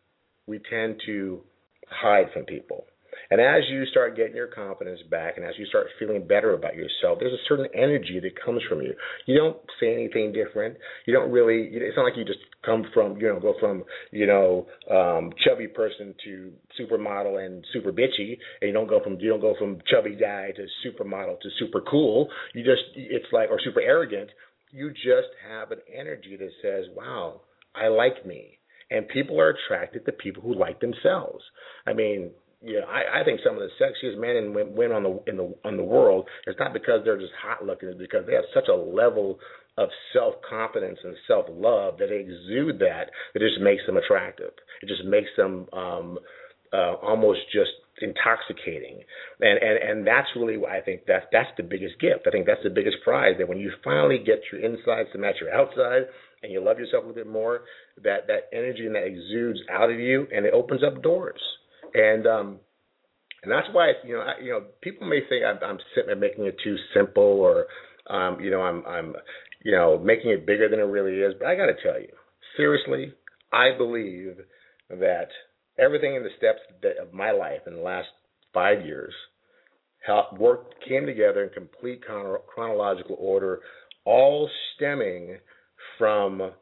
we tend to hide from people. And as you start getting your confidence back, and as you start feeling better about yourself, there's a certain energy that comes from you. You don't say anything different. You don't really. It's not like you just come from, you know, go from, you know, um, chubby person to supermodel and super bitchy, and you don't go from you don't go from chubby guy to supermodel to super cool. You just it's like or super arrogant. You just have an energy that says, "Wow, I like me," and people are attracted to people who like themselves. I mean. Yeah, I, I think some of the sexiest men and women on the in the on the world, it's not because they're just hot looking, it's because they have such a level of self confidence and self love that they exude that that just makes them attractive. It just makes them um, uh, almost just intoxicating, and and and that's really what I think that that's the biggest gift. I think that's the biggest prize, that when you finally get your insides to match your outside, and you love yourself a little bit more, that that energy and that exudes out of you, and it opens up doors. And um, and that's why, you know, I, you know, people may think I'm, I'm sitting making it too simple, or um, you know, I'm I'm you know making it bigger than it really is. But I got to tell you, seriously, I believe that everything in the steps that, of my life in the last five years helped work came together in complete chrono- chronological order, all stemming from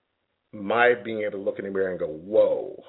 my being able to look in the mirror and go, whoa.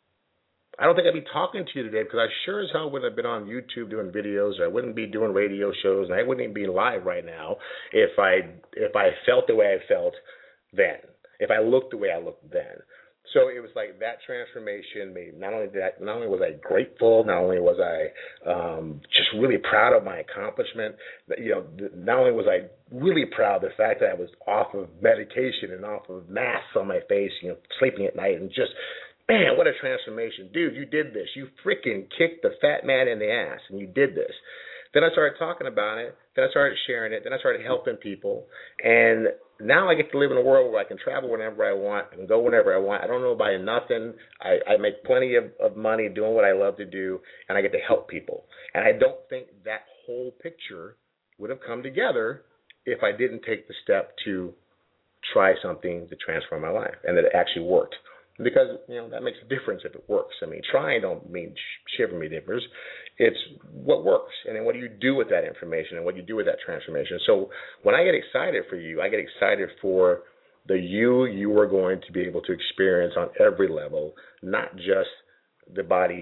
I don't think I'd be talking to you today, because I sure as hell wouldn't have been on YouTube doing videos, or I wouldn't be doing radio shows, and I wouldn't even be live right now if I if I felt the way I felt then, if I looked the way I looked then. So it was like that transformation made not only that, not only was I grateful, not only was I um, just really proud of my accomplishment, you know, not only was I really proud of the fact that I was off of medication and off of masks on my face, you know, sleeping at night, and just, man, what a transformation. Dude, you did this. You freaking kicked the fat man in the ass, and you did this. Then I started talking about it. Then I started sharing it. Then I started helping people. And now I get to live in a world where I can travel whenever I want. I can go whenever I want. I don't know about nothing. I, I make plenty of, of money doing what I love to do, and I get to help people. And I don't think that whole picture would have come together if I didn't take the step to try something to transform my life, and that it actually worked. Because, you know, that makes a difference if it works. I mean, trying don't mean shiver me dippers. It's what works, and then what do you do with that information, and what do you do with that transformation. So when I get excited for you, I get excited for the you you are going to be able to experience on every level, not just the body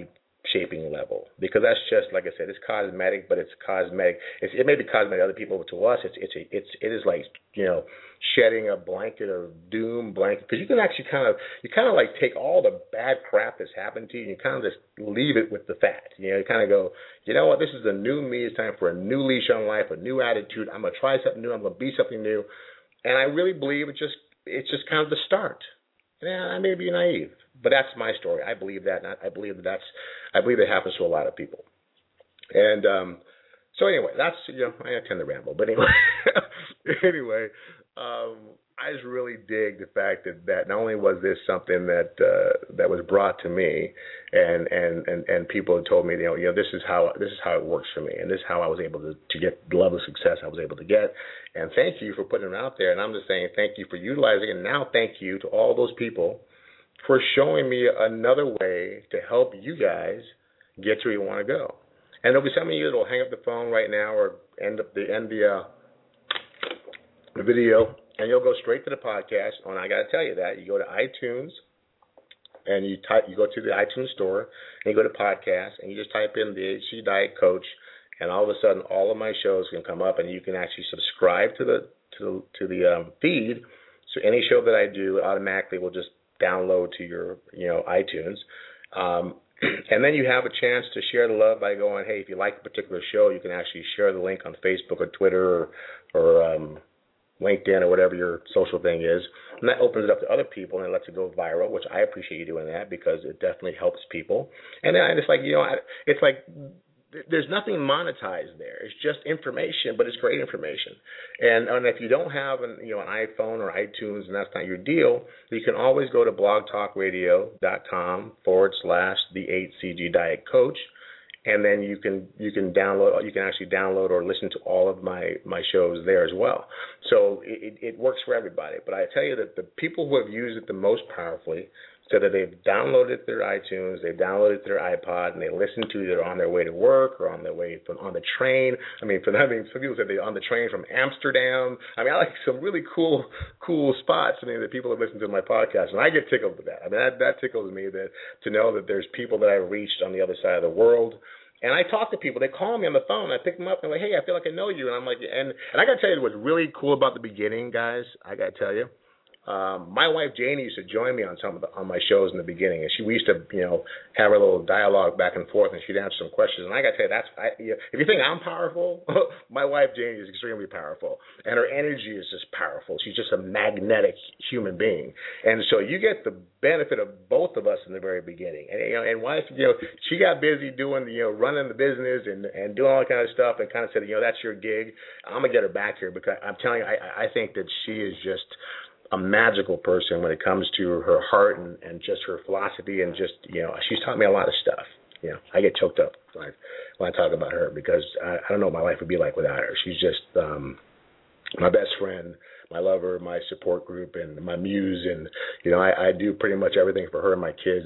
shaping level, because that's just, like I said, it's cosmetic, but it's cosmetic. It's, it may be cosmetic to other people, but to us, it's it's a, it's it is like, you know, shedding a blanket of doom, blanket, because you can actually kind of you kind of like take all the bad crap that's happened to you, and you kind of just leave it with the fact. You know, you kind of go, you know what, this is a new me. It's time for a new leash on life, a new attitude. I'm gonna try something new. I'm gonna be something new, and I really believe it just it's just kind of the start. Yeah, I may be naive, but that's my story. I believe that, and I believe that that's, I believe it happens to a lot of people. And um, so anyway, that's, you know, I tend to ramble, but anyway, anyway, um, I just really dig the fact that, that not only was this something that uh, that was brought to me, and, and, and, and people had told me, you know, you know, this is how this is how it works for me, and this is how I was able to, to get the level of success I was able to get. And thank you for putting it out there. And I'm just saying thank you for utilizing it. And now thank you to all those people for showing me another way to help you guys get to where you want to go. And there'll be some of you that will hang up the phone right now or end up the end the uh, the video, and you'll go straight to the podcast. And I got to tell you that you go to iTunes and you type, you go to the iTunes store and you go to podcast and you just type in the H C Diet Coach. And all of a sudden, all of my shows can come up, and you can actually subscribe to the to to the um, feed. So any show that I do automatically will just download to your you know iTunes, um, and then you have a chance to share the love by going, hey, if you like a particular show, you can actually share the link on Facebook or Twitter or, or um, LinkedIn or whatever your social thing is, and that opens it up to other people and it lets it go viral, which I appreciate you doing that because it definitely helps people. And then it's like you know, it's like. There's nothing monetized there. It's just information, but it's great information. And, and if you don't have an, you know, an iPhone or iTunes and that's not your deal, you can always go to blogtalkradio.com forward slash the H C G Diet Coach, and then you can you can download you can actually download or listen to all of my, my shows there as well. So it, it works for everybody. But I tell you that the people who have used it the most powerfully, so that they've downloaded their iTunes, they've downloaded their iPod, and they listen to it on their way to work or on their way from on the train. I mean, for them, I mean, some people said they're on the train from Amsterdam. I mean, I like some really cool, cool spots. I mean, that people have listened to my podcast, and I get tickled with that. I mean, that, that tickles me that to know that there's people that I've reached on the other side of the world. And I talk to people. They call me on the phone. I pick them up and I'm like, hey, I feel like I know you. And I'm like, and and I got to tell you what's really cool about the beginning, guys. I got to tell you. Um, my wife Janie used to join me on some of the, on my shows in the beginning, and she we used to you know have a little dialogue back and forth, and she'd answer some questions. And I got to tell you, that's I, you know, if you think I'm powerful, my wife Janie is extremely powerful, and her energy is just powerful. She's just a magnetic human being, and so you get the benefit of both of us in the very beginning. And you know, and wife, you know, she got busy doing you know running the business and and doing all that kind of stuff, and kind of said, you know, that's your gig. I'm gonna get her back here because I'm telling you, I I think that she is just a magical person when it comes to her heart and, and just her philosophy and just, you know, she's taught me a lot of stuff. You know, I get choked up when I, when I talk about her because I, I don't know what my life would be like without her. She's just um, my best friend, my lover, my support group, and my muse. And, you know, I, I do pretty much everything for her and my kids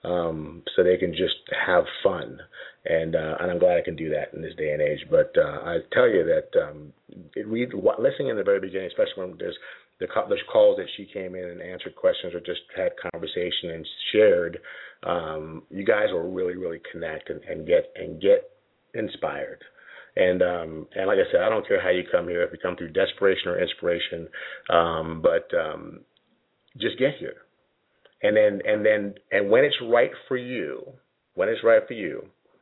um, so they can just have fun. And uh, and I'm glad I can do that in this day and age. But uh, I tell you that um, it, we, listening in the very beginning, especially when there's The, there's calls that she came in and answered questions or just had conversation and shared. Um, you guys will really, really connect and, and get and get inspired. And um, and like I said, I don't care how you come here, if you come through desperation or inspiration, um, but um, just get here. And then and then and when it's right for you, when it's right for you,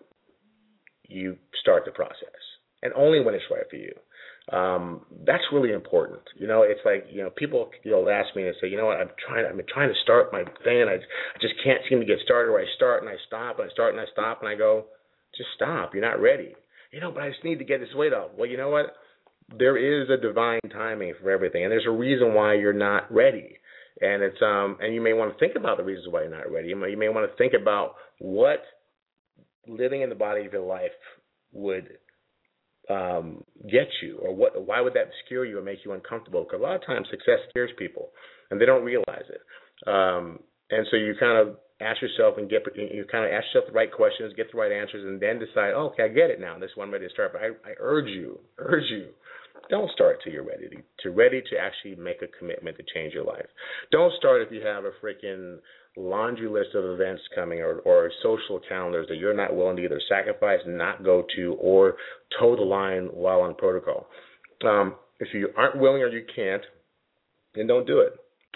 you start the process. And only when it's right for you. Um, that's really important. You know, it's like, you know, people, you know, ask me and say, you know what, I'm trying, I'm trying to start my thing. I, I just can't seem to get started, or I start and I stop and I start and I stop and I go, just stop. You're not ready. You know, but I just need to get this weight off. Well, you know what? There is a divine timing for everything, and there's a reason why you're not ready. And it's, um, and you may want to think about the reasons why you're not ready. You may, you may want to think about what living in the body of your life would Um, get you, or what? Why would that scare you or make you uncomfortable? Because a lot of times success scares people, and they don't realize it. Um, and so you kind of ask yourself and get you kind of ask yourself the right questions, get the right answers, and then decide, oh, okay, I get it now. This is what I'm ready to start. But I, I urge you, urge you don't start till you're ready to, to ready to actually make a commitment to change your life. Don't start if you have a freaking laundry list of events coming or, or social calendars that you're not willing to either sacrifice, not go to, or toe the line while on protocol. Um, if you aren't willing or you can't, then don't do it.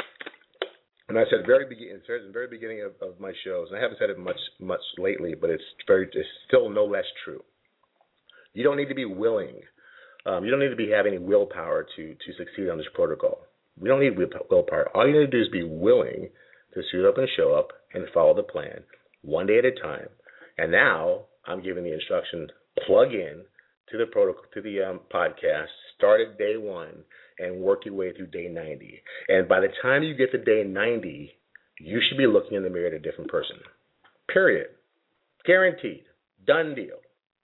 And I said very begin, at the very beginning of, of my shows, and I haven't said it much much lately, but it's very it's still no less true. You don't need to be willing. Um, you don't need to be having any willpower to to succeed on this protocol. We don't need willpower. All you need to do is be willing to suit up and show up and follow the plan one day at a time. And now I'm giving the instruction: plug in to the protocol, to the um, podcast. Start at day one and work your way through day ninety. And by the time you get to day ninety, you should be looking in the mirror at a different person. Period. Guaranteed. Done deal.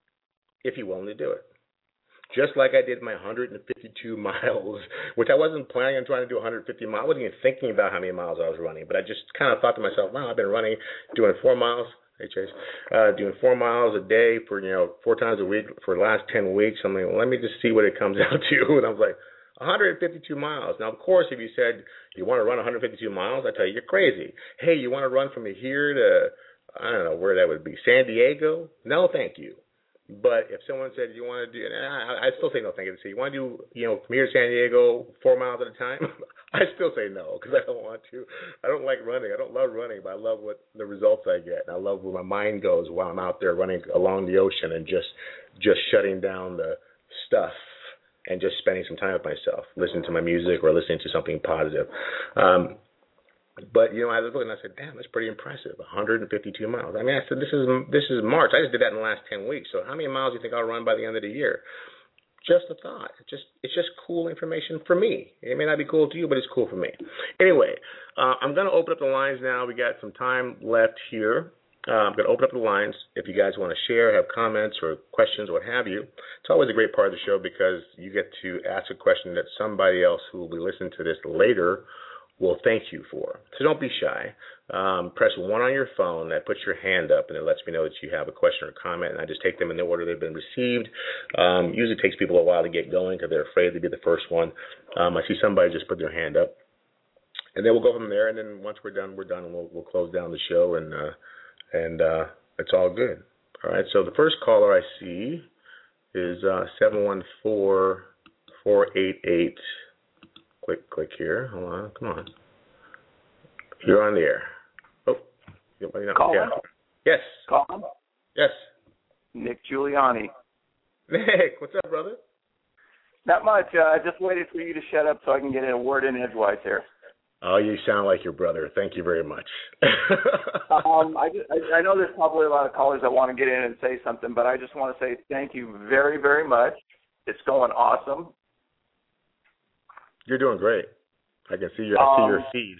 If you're willing to do it. Just like I did my one hundred fifty-two miles, which I wasn't planning on trying to do one hundred fifty miles. I wasn't even thinking about how many miles I was running, but I just kind of thought to myself, wow, I've been running, doing four miles. Hey, Chase, uh, doing four miles a day for, you know, four times a week for the last ten weeks. I'm like, well, let me just see what it comes out to. And I was like, one hundred fifty-two miles. Now, of course, if you said you want to run one hundred fifty-two miles, I tell you, you're crazy. Hey, you want to run from here to, I don't know where that would be, San Diego? No, thank you. But if someone said you want to do, and I, I still say no, thank you. Say you want to do, you know, from here to San Diego four miles at a time, I still say no because I don't want to. I don't like running. I don't love running, but I love what the results I get. And I love where my mind goes while I'm out there running along the ocean and just just shutting down the stuff and just spending some time with myself, listening to my music or listening to something positive. Um, But, you know, I was looking and I said, damn, that's pretty impressive, one hundred fifty-two miles. I mean, I said, this is this is March. I just did that in the last ten weeks. So how many miles do you think I'll run by the end of the year? Just a thought. It's just it's just cool information for me. It may not be cool to you, but it's cool for me. Anyway, uh, I'm going to open up the lines now. We got some time left here. Uh, I'm going to open up the lines. If you guys want to share, have comments or questions, what have you. It's always a great part of the show because you get to ask a question that somebody else who will be listening to this later will thank you for. So don't be shy. Um, press one on your phone. That puts your hand up, and it lets me know that you have a question or comment, and I just take them in the order they've been received. Um, usually takes people a while to get going because they're afraid to be the first one. Um, I see somebody just put their hand up, and then we'll go from there, and then once we're done, we're done, and we'll, we'll close down the show, and, uh, and uh, it's all good. All right, so the first caller I see is uh, seven one four, four eight eight. Click, click here. Hold on. Come on. You're on the air. Oh. Colin? Yes. Colin? Yes. Nick Giuliani. Nick, what's up, brother? Not much. I uh, just waited for you to shut up so I can get in a word in edgewise here. Oh, you sound like your brother. Thank you very much. um, I, just, I, I know there's probably a lot of callers that want to get in and say something, but I just want to say thank you very, very much. It's going awesome. You're doing great. I can see your I see um, your feed.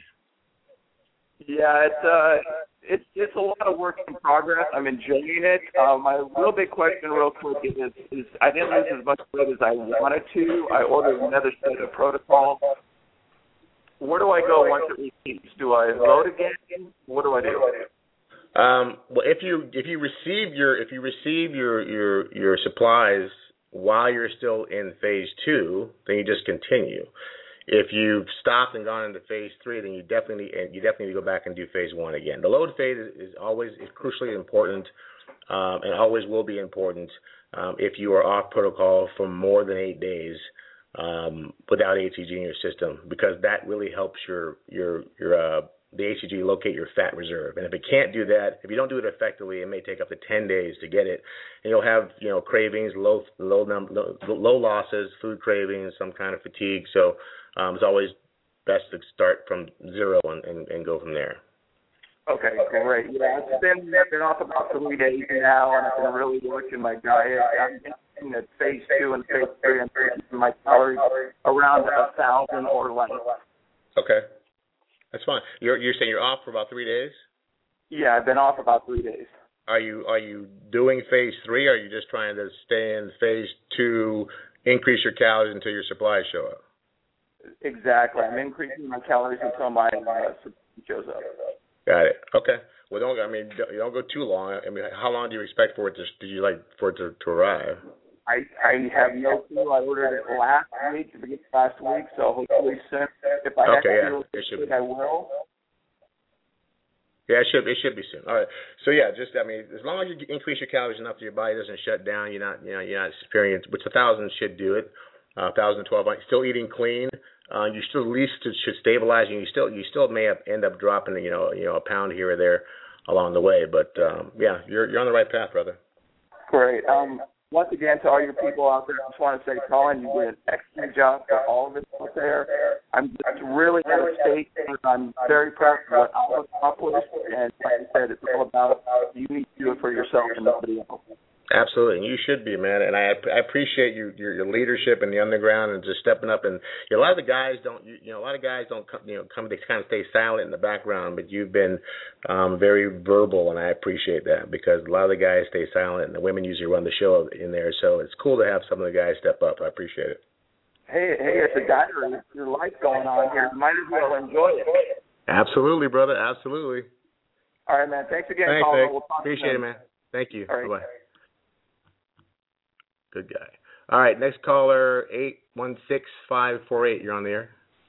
Yeah, it's uh, it's it's a lot of work in progress. I'm enjoying it. Um, my real big question, real quick, is, is I didn't lose as much weight as I wanted to. I ordered another set of protocol. Where do I go once it receives? Do I load again? What do I do? Um, well, if you if you receive your if you receive your your your supplies while you're still in phase two, then you just continue. If you've stopped and gone into phase three, then you definitely you definitely need to go back and do phase one again. The load phase is always is crucially important, um, and always will be important um, if you are off protocol for more than eight days um, without A T G in your system, because that really helps your your your uh, the A T G locate your fat reserve. And if it can't do that, if you don't do it effectively, it may take up to ten days to get it, and you'll have you know cravings, low low num low, low losses, food cravings, some kind of fatigue. So Um, it's always best to start from zero and, and, and go from there. Okay, great. Yeah, it's been, I've been off about three days now, and I've been really watching my diet. I'm in at phase two and phase three, and my calories around a thousand or less. Okay, that's fine. You're you're saying you're off for about three days? Yeah, I've been off about three days. Are you are you doing phase three, or are you just trying to stay in phase two, increase your calories until your supplies show up? Exactly. I'm increasing my calories until my uh, shows up. Got it. Okay. Well, don't. I mean, you don't go too long. I mean, how long do you expect for it to? Do you like for it to, to arrive? I I have no clue. I ordered it last week, the beginning of last week, so hopefully soon. If I have okay, to yeah, do it should it, be. I will. Yeah, it should it should be soon. All right. So yeah, just I mean, as long as you increase your calories enough that your body doesn't shut down, you're not you know you're not experiencing, which a thousand should do it. Uh, thousand twelve. Still eating clean. Uh, you still at least should stabilize, and you still you still may have, end up dropping you know you know a pound here or there along the way. But um, yeah, you're you're on the right path, brother. Great. Um, once again, to all your people out there, I just want to say, Colin, you did an excellent job for all of us out there. I'm just really at a state where I'm very proud of what I was accomplished, and like I said, it's all about you need to do it for yourself and nobody else. Absolutely, and you should be, man. And I I appreciate you, your your leadership in the underground and just stepping up. And you know, a lot of the guys don't, you, you know, a lot of guys don't come, you know, come they kind of stay silent in the background. But you've been um, very verbal, and I appreciate that because a lot of the guys stay silent, and the women usually run the show in there. So it's cool to have some of the guys step up. I appreciate it. Hey, hey, it's a diary. It's your life going on here. You might as well enjoy it. Absolutely, brother. Absolutely. All right, man. Thanks again, Thanks, Colin. We'll appreciate it, man. Thank you. All right. Bye-bye. Good guy. All right, next caller, eight one six five four eight. You're on the air.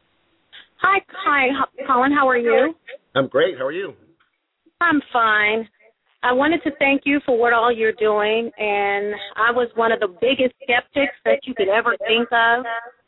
Hi, hi, Colin. How are you? I'm great. How are you? I'm fine. I wanted to thank you for what all you're doing, and I was one of the biggest skeptics that you could ever think of.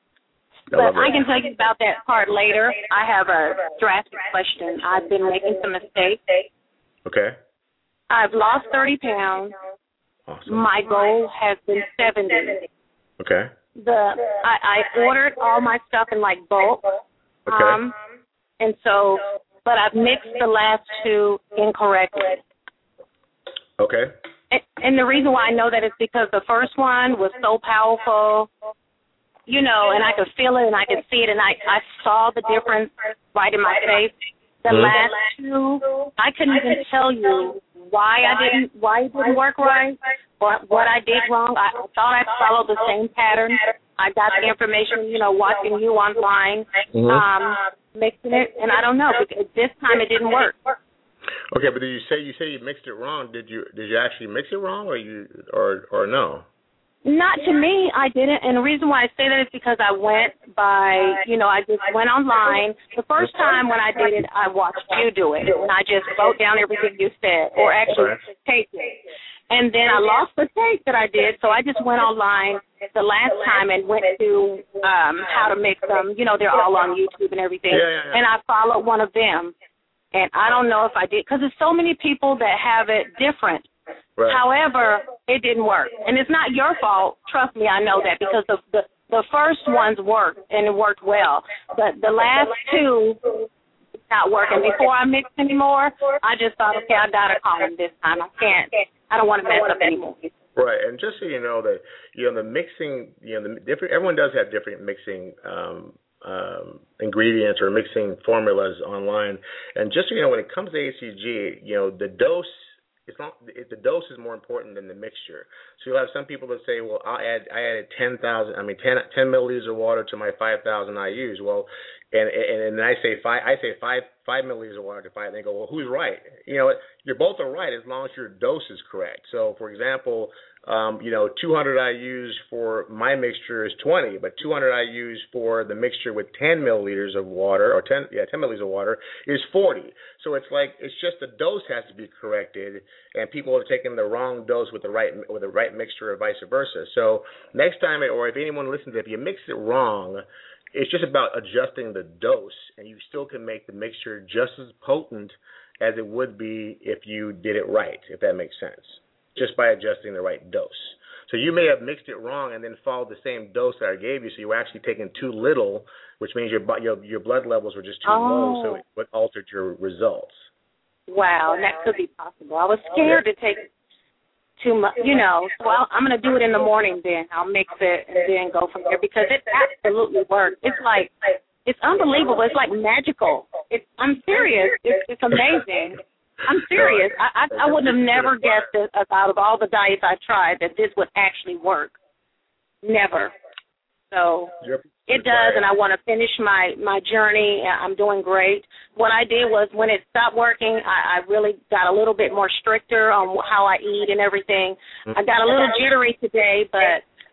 But I can tell you about that part later. I have a drastic question. I've been making some mistakes. Okay. I've lost thirty pounds. Awesome. My goal has been seventy. Okay. The I, I ordered all my stuff in like bulk. Okay. Um, and so, but I've mixed the last two incorrectly. Okay. And, and the reason why I know that is because the first one was so powerful, you know, and I could feel it and I could see it, and I, I saw the difference right in my face. The mm-hmm. last two, I couldn't even tell you why I didn't, why it didn't work right, or what I did wrong. I thought I followed the same pattern. I got the information, you know, watching you online, mm-hmm. um, mixing it, and I don't know, because this time it didn't work. Okay, but did you say you say you mixed it wrong? Did you did you actually mix it wrong, or you or or no? Not to me, I didn't, and the reason why I say that is because I went by, you know, I just went online. The first time when I did it, I watched you do it, and I just wrote down everything you said, or actually taped it. And then I lost the tape that I did, so I just went online the last time and went to um, how to mix them. You know, they're all on YouTube and everything, yeah, yeah, yeah. and I followed one of them. And I don't know if I did, because there's so many people that have it different. Right. However, it didn't work. And it's not your fault. Trust me, I know that, because the, the, the first ones worked, and it worked well. But the last two, it's not working. Before I mixed anymore, I just thought, okay, I got to call him this time. I can't. I don't want to mess up anymore. Right, and just so you know that, you know, the mixing, you know, the different, everyone does have different mixing um um, ingredients or mixing formulas online. And just so you know, when it comes to H C G, you know, the dose, it's not, it, the dose is more important than the mixture. So you'll have some people that say, well, I'll add, I added ten thousand, I mean, ten, ten milliliters of water to my five thousand I U's. Well, and, and, and I say five, I say five, five milliliters of water to five, and they go, well, who's right? You know, you're both are right as long as your dose is correct. So, for example, Um, you know, two hundred I U's for my mixture is twenty, but two hundred I U's for the mixture with ten milliliters of water, or ten, yeah, ten milliliters of water is forty. So it's like, it's just the dose has to be corrected, and people are taking the wrong dose with the right with the right mixture, or vice versa. So next time, or if anyone listens, if you mix it wrong, it's just about adjusting the dose, and you still can make the mixture just as potent as it would be if you did it right, if that makes sense, just by adjusting the right dose. So you may have mixed it wrong and then followed the same dose that I gave you, so you were actually taking too little, which means your your, your blood levels were just too oh. low, so it altered your results. Wow, that could be possible. I was scared to take too much, you know. Well, I'm going to do it in the morning then. I'll mix it and then go from there, because it absolutely works. It's like, it's unbelievable. It's like magical. It's, I'm serious. It's, it's amazing. I'm serious. I, I I would have never guessed that out of all the diets I tried that this would actually work. Never. So it does, and I want to finish my, my journey. I'm doing great. What I did was, when it stopped working, I, I really got a little bit more stricter on how I eat and everything. I got a little jittery today, but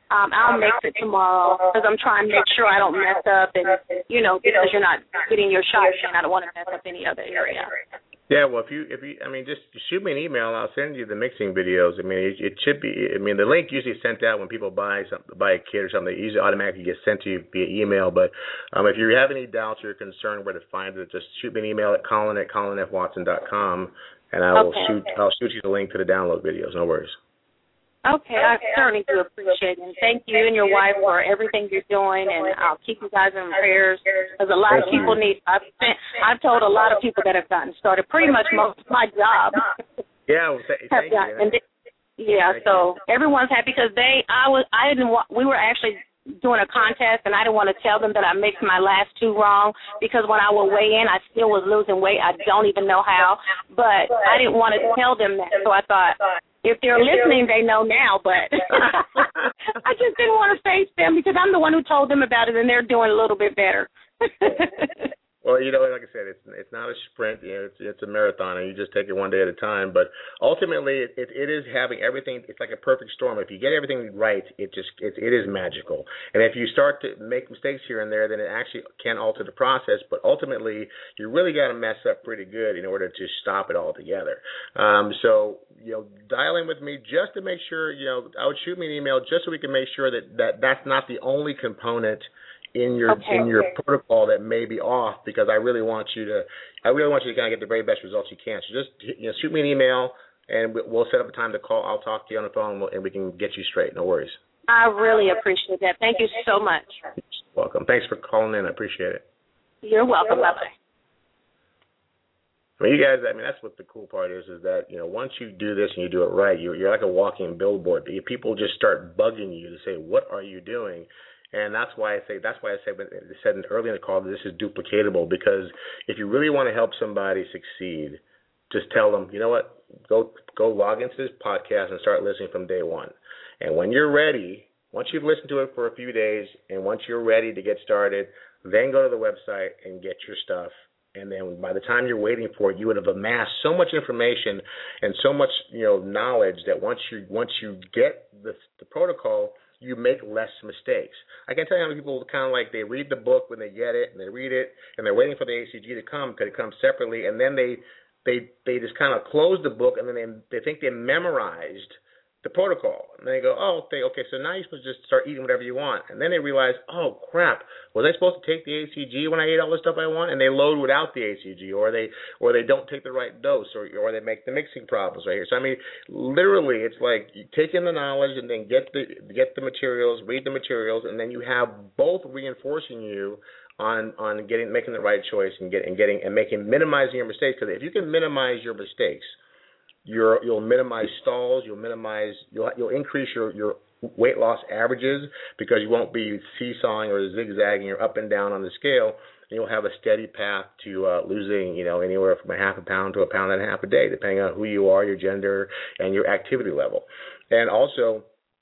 Um, I'll mix it tomorrow because I'm trying to make sure I don't mess up, and you know, because you're not getting your shot in, I don't want to mess up any other area. Yeah, well, if you, if you, I mean, just shoot me an email and I'll send you the mixing videos. I mean, it, it should be, I mean, the link usually sent out when people buy something, buy a kit or something. It usually automatically gets sent to you via email. But um, if you have any doubts or you're concerned where to find it, just shoot me an email at Colin at colin f watson dot com, and I will okay, shoot, okay. I'll shoot you the link to the download videos. No worries. Okay, I certainly do appreciate it. And thank you and your wife for everything you're doing, and I'll keep you guys in prayers because a lot of people need. I've spent, I've told a lot of people that have gotten started. Pretty much most of my job. Yeah, well, th- thank you. And they, yeah, thank so you. Everyone's happy because they. I was. I didn't. Want, we were actually doing a contest, and I didn't want to tell them that I mixed my last two wrong because when I would weigh in, I still was losing weight. I don't even know how, but I didn't want to tell them that. So I thought, if they're listening, they know now, but I just didn't want to face them because I'm the one who told them about it, and they're doing a little bit better. Well, you know, like I said, it's it's not a sprint. You know, it's it's a marathon, and you just take it one day at a time. But ultimately, it it, it is having everything. It's like a perfect storm. If you get everything right, it just it it is magical. And if you start to make mistakes here and there, then it actually can alter the process. But ultimately, you really got to mess up pretty good in order to stop it altogether. Um, so you know, dial in with me just to make sure. You know, I would shoot me an email just so we can make sure that, that that's not the only component in your okay, in your okay. protocol that may be off, because I really want you to I really want you to kind of get the very best results you can. So just you know, shoot me an email and we'll set up a time to call. I'll talk to you on the phone and, we'll, and we can get you straight. No worries. I really appreciate that. Thank you so much. You're welcome. Thanks for calling in. I appreciate it. You're welcome. Bye bye. I mean, you guys, I mean, that's what the cool part is, is that, you know, once you do this and you do it right, you're, you're like a walking billboard. People just start bugging you to say, what are you doing? And that's why I say that's why I said I said earlier in the call that this is duplicatable, because if you really want to help somebody succeed, just tell them, you know what, go go log into this podcast and start listening from day one. And when you're ready, once you've listened to it for a few days, and once you're ready to get started, then go to the website and get your stuff. And then by the time you're waiting for it, you would have amassed so much information and so much, you know, knowledge that once you once you get the, the protocol, you make less mistakes. I can tell you how many people kind of like they read the book when they get it and they read it and they're waiting for the A C G to come because it comes separately, and then they they they just kind of close the book and then they they think they memorized the protocol, and they go, oh, okay, okay, so now you're supposed to just start eating whatever you want, and then they realize, oh crap, was I supposed to take the A C G when I ate all the stuff I want? And they load without the A C G, or they or they don't take the right dose, or or they make the mixing problems right here. So I mean, literally, it's like you take in the knowledge and then get the get the materials, read the materials, and then you have both reinforcing you on on getting making the right choice and getting getting and making minimizing your mistakes. Because if you can minimize your mistakes, You're, you'll minimize stalls. You'll minimize. You'll you'll increase your, your weight loss averages because you won't be seesawing or zigzagging or up and down on the scale. And you'll have a steady path to uh, losing, you know, anywhere from a half a pound to a pound and a half a day, depending on who you are, your gender, and your activity level. And also,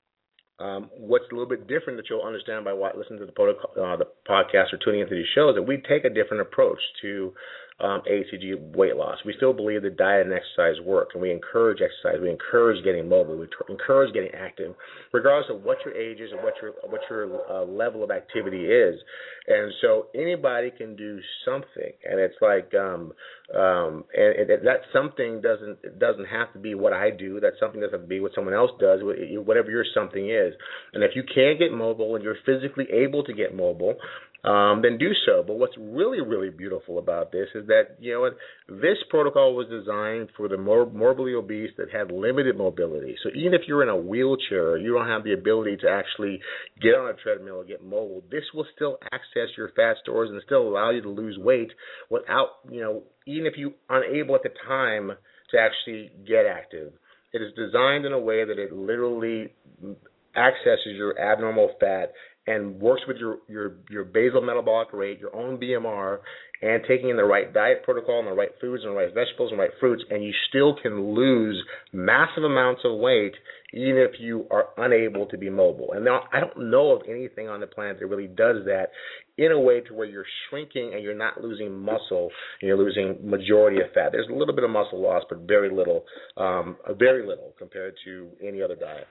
um, what's a little bit different that you'll understand by what, listening to the, protocol, uh, the podcast or tuning into these shows, that we take a different approach to Um, A C G weight loss. We still believe that diet and exercise work, and we encourage exercise. We encourage getting mobile. We t- encourage getting active, regardless of what your age is and what your what your uh, level of activity is. And so anybody can do something, and it's like um, um, and, and that something doesn't it doesn't have to be what I do. That something doesn't have to be what someone else does. Whatever your something is, and if you can get mobile and you're physically able to get mobile, Um, then do so. But what's really, really beautiful about this is that, you know, this protocol was designed for the mor- morbidly obese that had limited mobility. So even if you're in a wheelchair, you don't have the ability to actually get on a treadmill or get mobile, this will still access your fat stores and still allow you to lose weight without, you know, even if you aren't able at the time to actually get active. It is designed in a way that it literally accesses your abnormal fat and works with your, your, your basal metabolic rate, your own B M R, and taking in the right diet protocol and the right foods and the right vegetables and the right fruits, and you still can lose massive amounts of weight even if you are unable to be mobile. And now I don't know of anything on the planet that really does that in a way to where you're shrinking and you're not losing muscle and you're losing majority of fat. There's a little bit of muscle loss, but very little, um, very little compared to any other diet.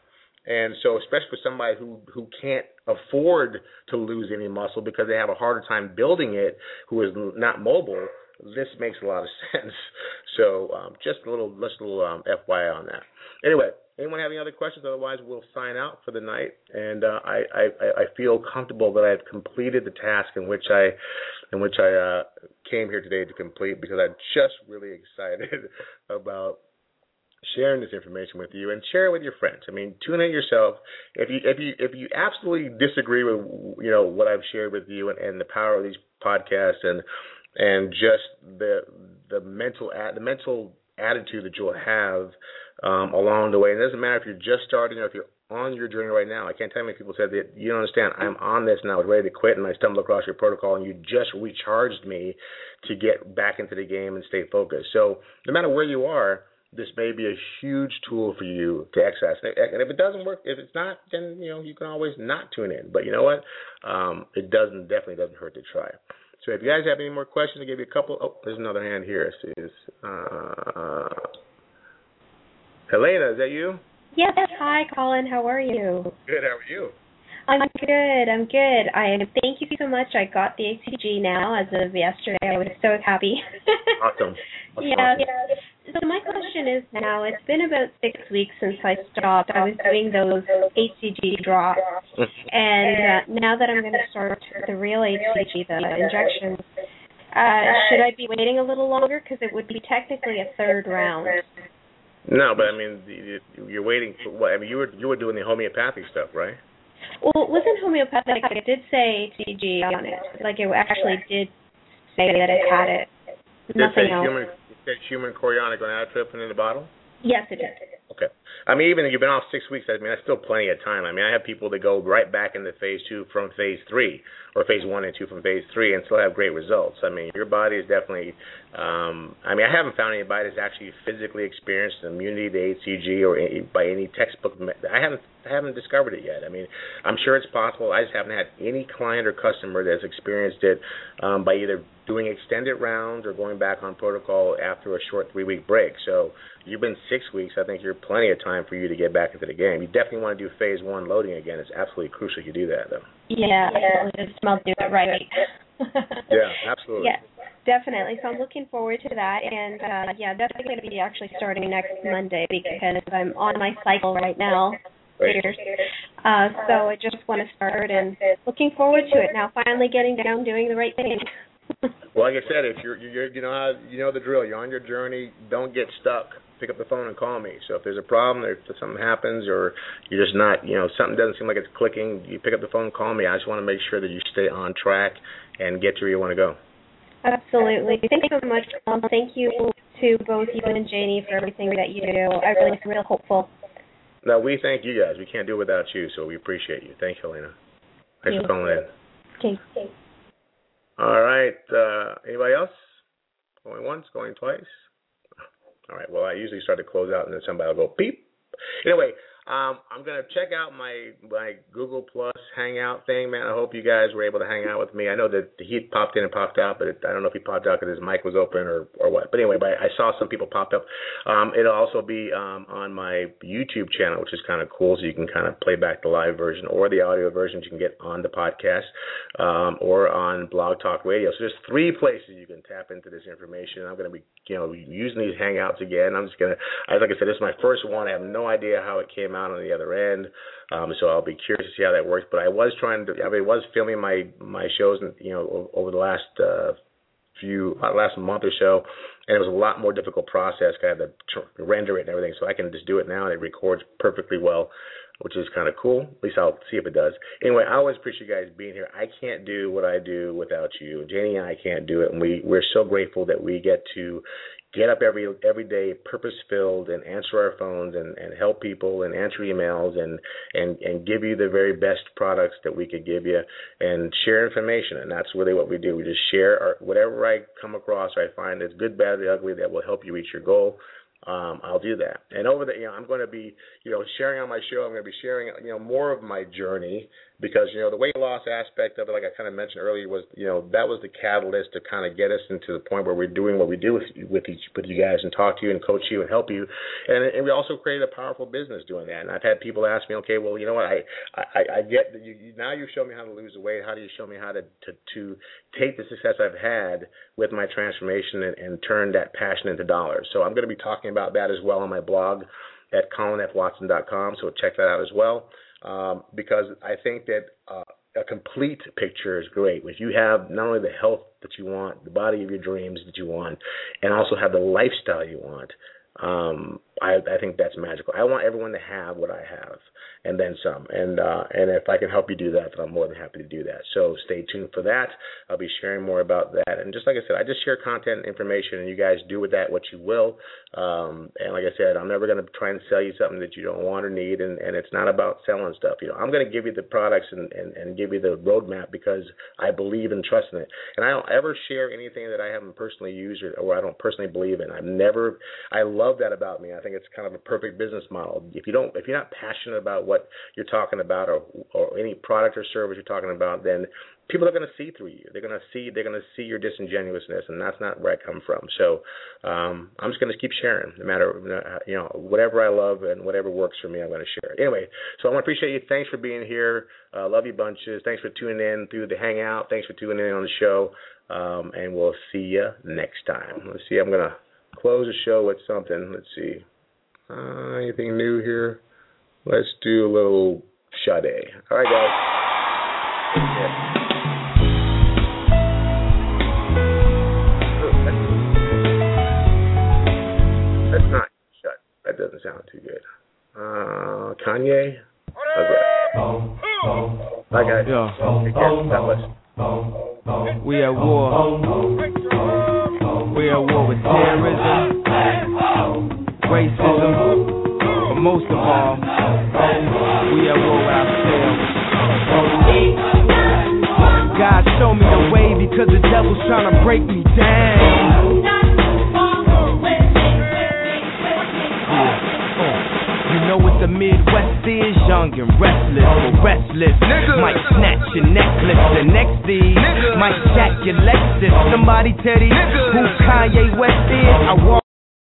And so especially for somebody who, who can't afford to lose any muscle because they have a harder time building it, who is not mobile, this makes a lot of sense. So um, just a little, just a little um, F Y I on that. Anyway, anyone have any other questions? Otherwise, we'll sign out for the night. And uh, I, I, I feel comfortable that I've completed the task in which I, in which I uh, came here today to complete, because I'm just really excited about sharing this information with you, and share it with your friends. I mean, tune in yourself. If you if you if you absolutely disagree with you know what I've shared with you and, and the power of these podcasts and and just the the mental the mental attitude that you'll have um, along the way. And it doesn't matter if you're just starting or if you're on your journey right now. I can't tell you how many people said that you don't understand. I'm on this and I was ready to quit, and I stumbled across your protocol, and you just recharged me to get back into the game and stay focused. So no matter where you are, this may be a huge tool for you to access. And if it doesn't work, if it's not, then you know you can always not tune in. But you know what? Um, it doesn't definitely doesn't hurt to try. So if you guys have any more questions, I'll give you a couple. Oh, there's another hand here. It says, uh, Helena, is that you? Yes. Hi, Colin. How are you? Good. How are you? I'm good. I'm good. I thank you so much. I got the H C G now as of yesterday. I was so happy. Awesome. That's yeah. awesome. yeah. So my question is now, it's been about six weeks since I stopped. I was doing those H C G drops, and uh, now that I'm going to start the real H C G, the injections, uh, should I be waiting a little longer? Because it would be technically a third round. No, but I mean, you're waiting for what? I mean, you were you were doing the homeopathic stuff, right? Well, it wasn't homeopathic. It did say H C G on it. Like, it actually did say that it had it. Nothing else. Human, human chorionic gonadotropin in the bottle? Yes, it did. Okay. I mean, even if you've been off six weeks, I mean, that's still plenty of time. I mean, I have people that go right back into phase two from phase three, or phase one and two from phase three, and still have great results. I mean, your body is definitely, um, I mean, I haven't found anybody that's actually physically experienced immunity to H C G or any, by any textbook. I haven't I haven't discovered it yet. I mean, I'm sure it's possible. I just haven't had any client or customer that's experienced it um, by either doing extended rounds or going back on protocol after a short three-week break. So you've been six weeks. I think you're plenty of time for you to get back into the game. You definitely want to do phase one loading again. It's absolutely crucial you do that, though. Yeah, absolutely. Just smell do it right. Yeah, absolutely. Yeah, definitely. So I'm looking forward to that. And, uh, yeah, that's going to be actually starting next Monday because I'm on my cycle right now. Right. Uh, so I just want to start and looking forward to it now, finally getting down, doing the right thing. Well, like I said, if you're, you're you know how, you know the drill. You're on your journey. Don't get stuck. Pick up the phone and call me. So if there's a problem, or if something happens, or you're just not, you know, something doesn't seem like it's clicking, you pick up the phone and call me. I just want to make sure that you stay on track and get to where you want to go. Absolutely. Thank you so much, Colin. Thank you to both you and Janie for everything that you do. I really feel real hopeful. No, we thank you guys. We can't do it without you, so we appreciate you. Thanks, Helena. Thanks for calling in. Okay. All right. Uh, anybody else? Going once, going twice? All right. Well, I usually start to close out, and then somebody will go beep. Anyway, um, I'm going to check out my, my Google Plus Hangout thing, man. I hope you guys were able to hang out with me. I know that he popped in and popped out, but it, I don't know if he popped out because his mic was open or, or what. But anyway, but I saw some people popped up. Um, it'll also be um, on my YouTube channel, which is kind of cool, so you can kind of play back the live version or the audio version you can get on the podcast um, or on Blog Talk Radio. So there's three places you can tap into this information. I'm going to be, you know, using these Hangouts again. I'm just going to, like I said, this is my first one. I have no idea how it came out on the other end, um, so I'll be curious to see how that works. But I was trying to, I mean, I was filming my my shows, you know, over the last uh, few, uh, last month or so, and it was a lot more difficult process. I had to tr- render it and everything, so I can just do it now, and it records perfectly well, which is kind of cool. At least I'll see if it does. Anyway, I always appreciate you guys being here. I can't do what I do without you. Janie and I can't do it, and we, we're so grateful that we get to get up every every day purpose-filled and answer our phones and, and help people and answer emails and, and, and give you the very best products that we could give you and share information. And that's really what we do. We just share our, whatever I come across or I find that's good, bad, or ugly that will help you reach your goal. Um, I'll do that. And over the, you know, I'm going to be, you know, sharing on my show. I'm going to be sharing, you know, more of my journey because, you know, the weight loss aspect of it, like I kind of mentioned earlier, was, you know, that was the catalyst to kind of get us into the point where we're doing what we do with with each with you guys and talk to you and coach you and help you, and and we also created a powerful business doing that. And I've had people ask me, okay, well, you know what, I I, I get that you, you now you show me how to lose the weight. How do you show me how to to, to take the success I've had with my transformation and, and turn that passion into dollars? So I'm going to be talking about that as well on my blog at colin f watson dot com. So check that out as well, um, because I think that uh, a complete picture is great. If you have not only the health that you want, the body of your dreams that you want, and also have the lifestyle you want, um, I, I think that's magical. I want everyone to have what I have and then some. And uh, and if I can help you do that, then I'm more than happy to do that. So stay tuned for that. I'll be sharing more about that. And just like I said, I just share content and information, and you guys do with that what you will. Um, and like I said, I'm never going to try and sell you something that you don't want or need, and, and it's not about selling stuff. You know, I'm going to give you the products and, and, and give you the roadmap because I believe and trust in it. And I don't ever share anything that I haven't personally used or, or I don't personally believe in. I've never, I love that about me. I think it's kind of a perfect business model. If you don't, if you're not passionate about what you're talking about or or any product or service you're talking about, then people are going to see through you. They're going to see they're going to see your disingenuousness, and that's not where I come from. So um, I'm just going to keep sharing, no matter you know whatever I love and whatever works for me, I'm going to share it. Anyway, so I want to appreciate you. Thanks for being here. Uh, love you bunches. Thanks for tuning in through the Hangout. Thanks for tuning in on the show, um, and we'll see you next time. Let's see. I'm going to close the show with something. Let's see. Uh, anything new here? Let's do a little Sade. All right, guys. Yeah. That's not shut. That doesn't sound too good. Uh, Kanye? Okay. Bye, guys. Yo. Take care. God bless. We at war. We at war with terrorism, racism, but most of all, we at war with ourselves. God, show me the way because the devil's trying to break me down. You know what the Midwest is, young and restless, or restless. Nigga. Might snatch your necklace, the next thing might jack your Lexus. Somebody tell these who Kanye West is. I walk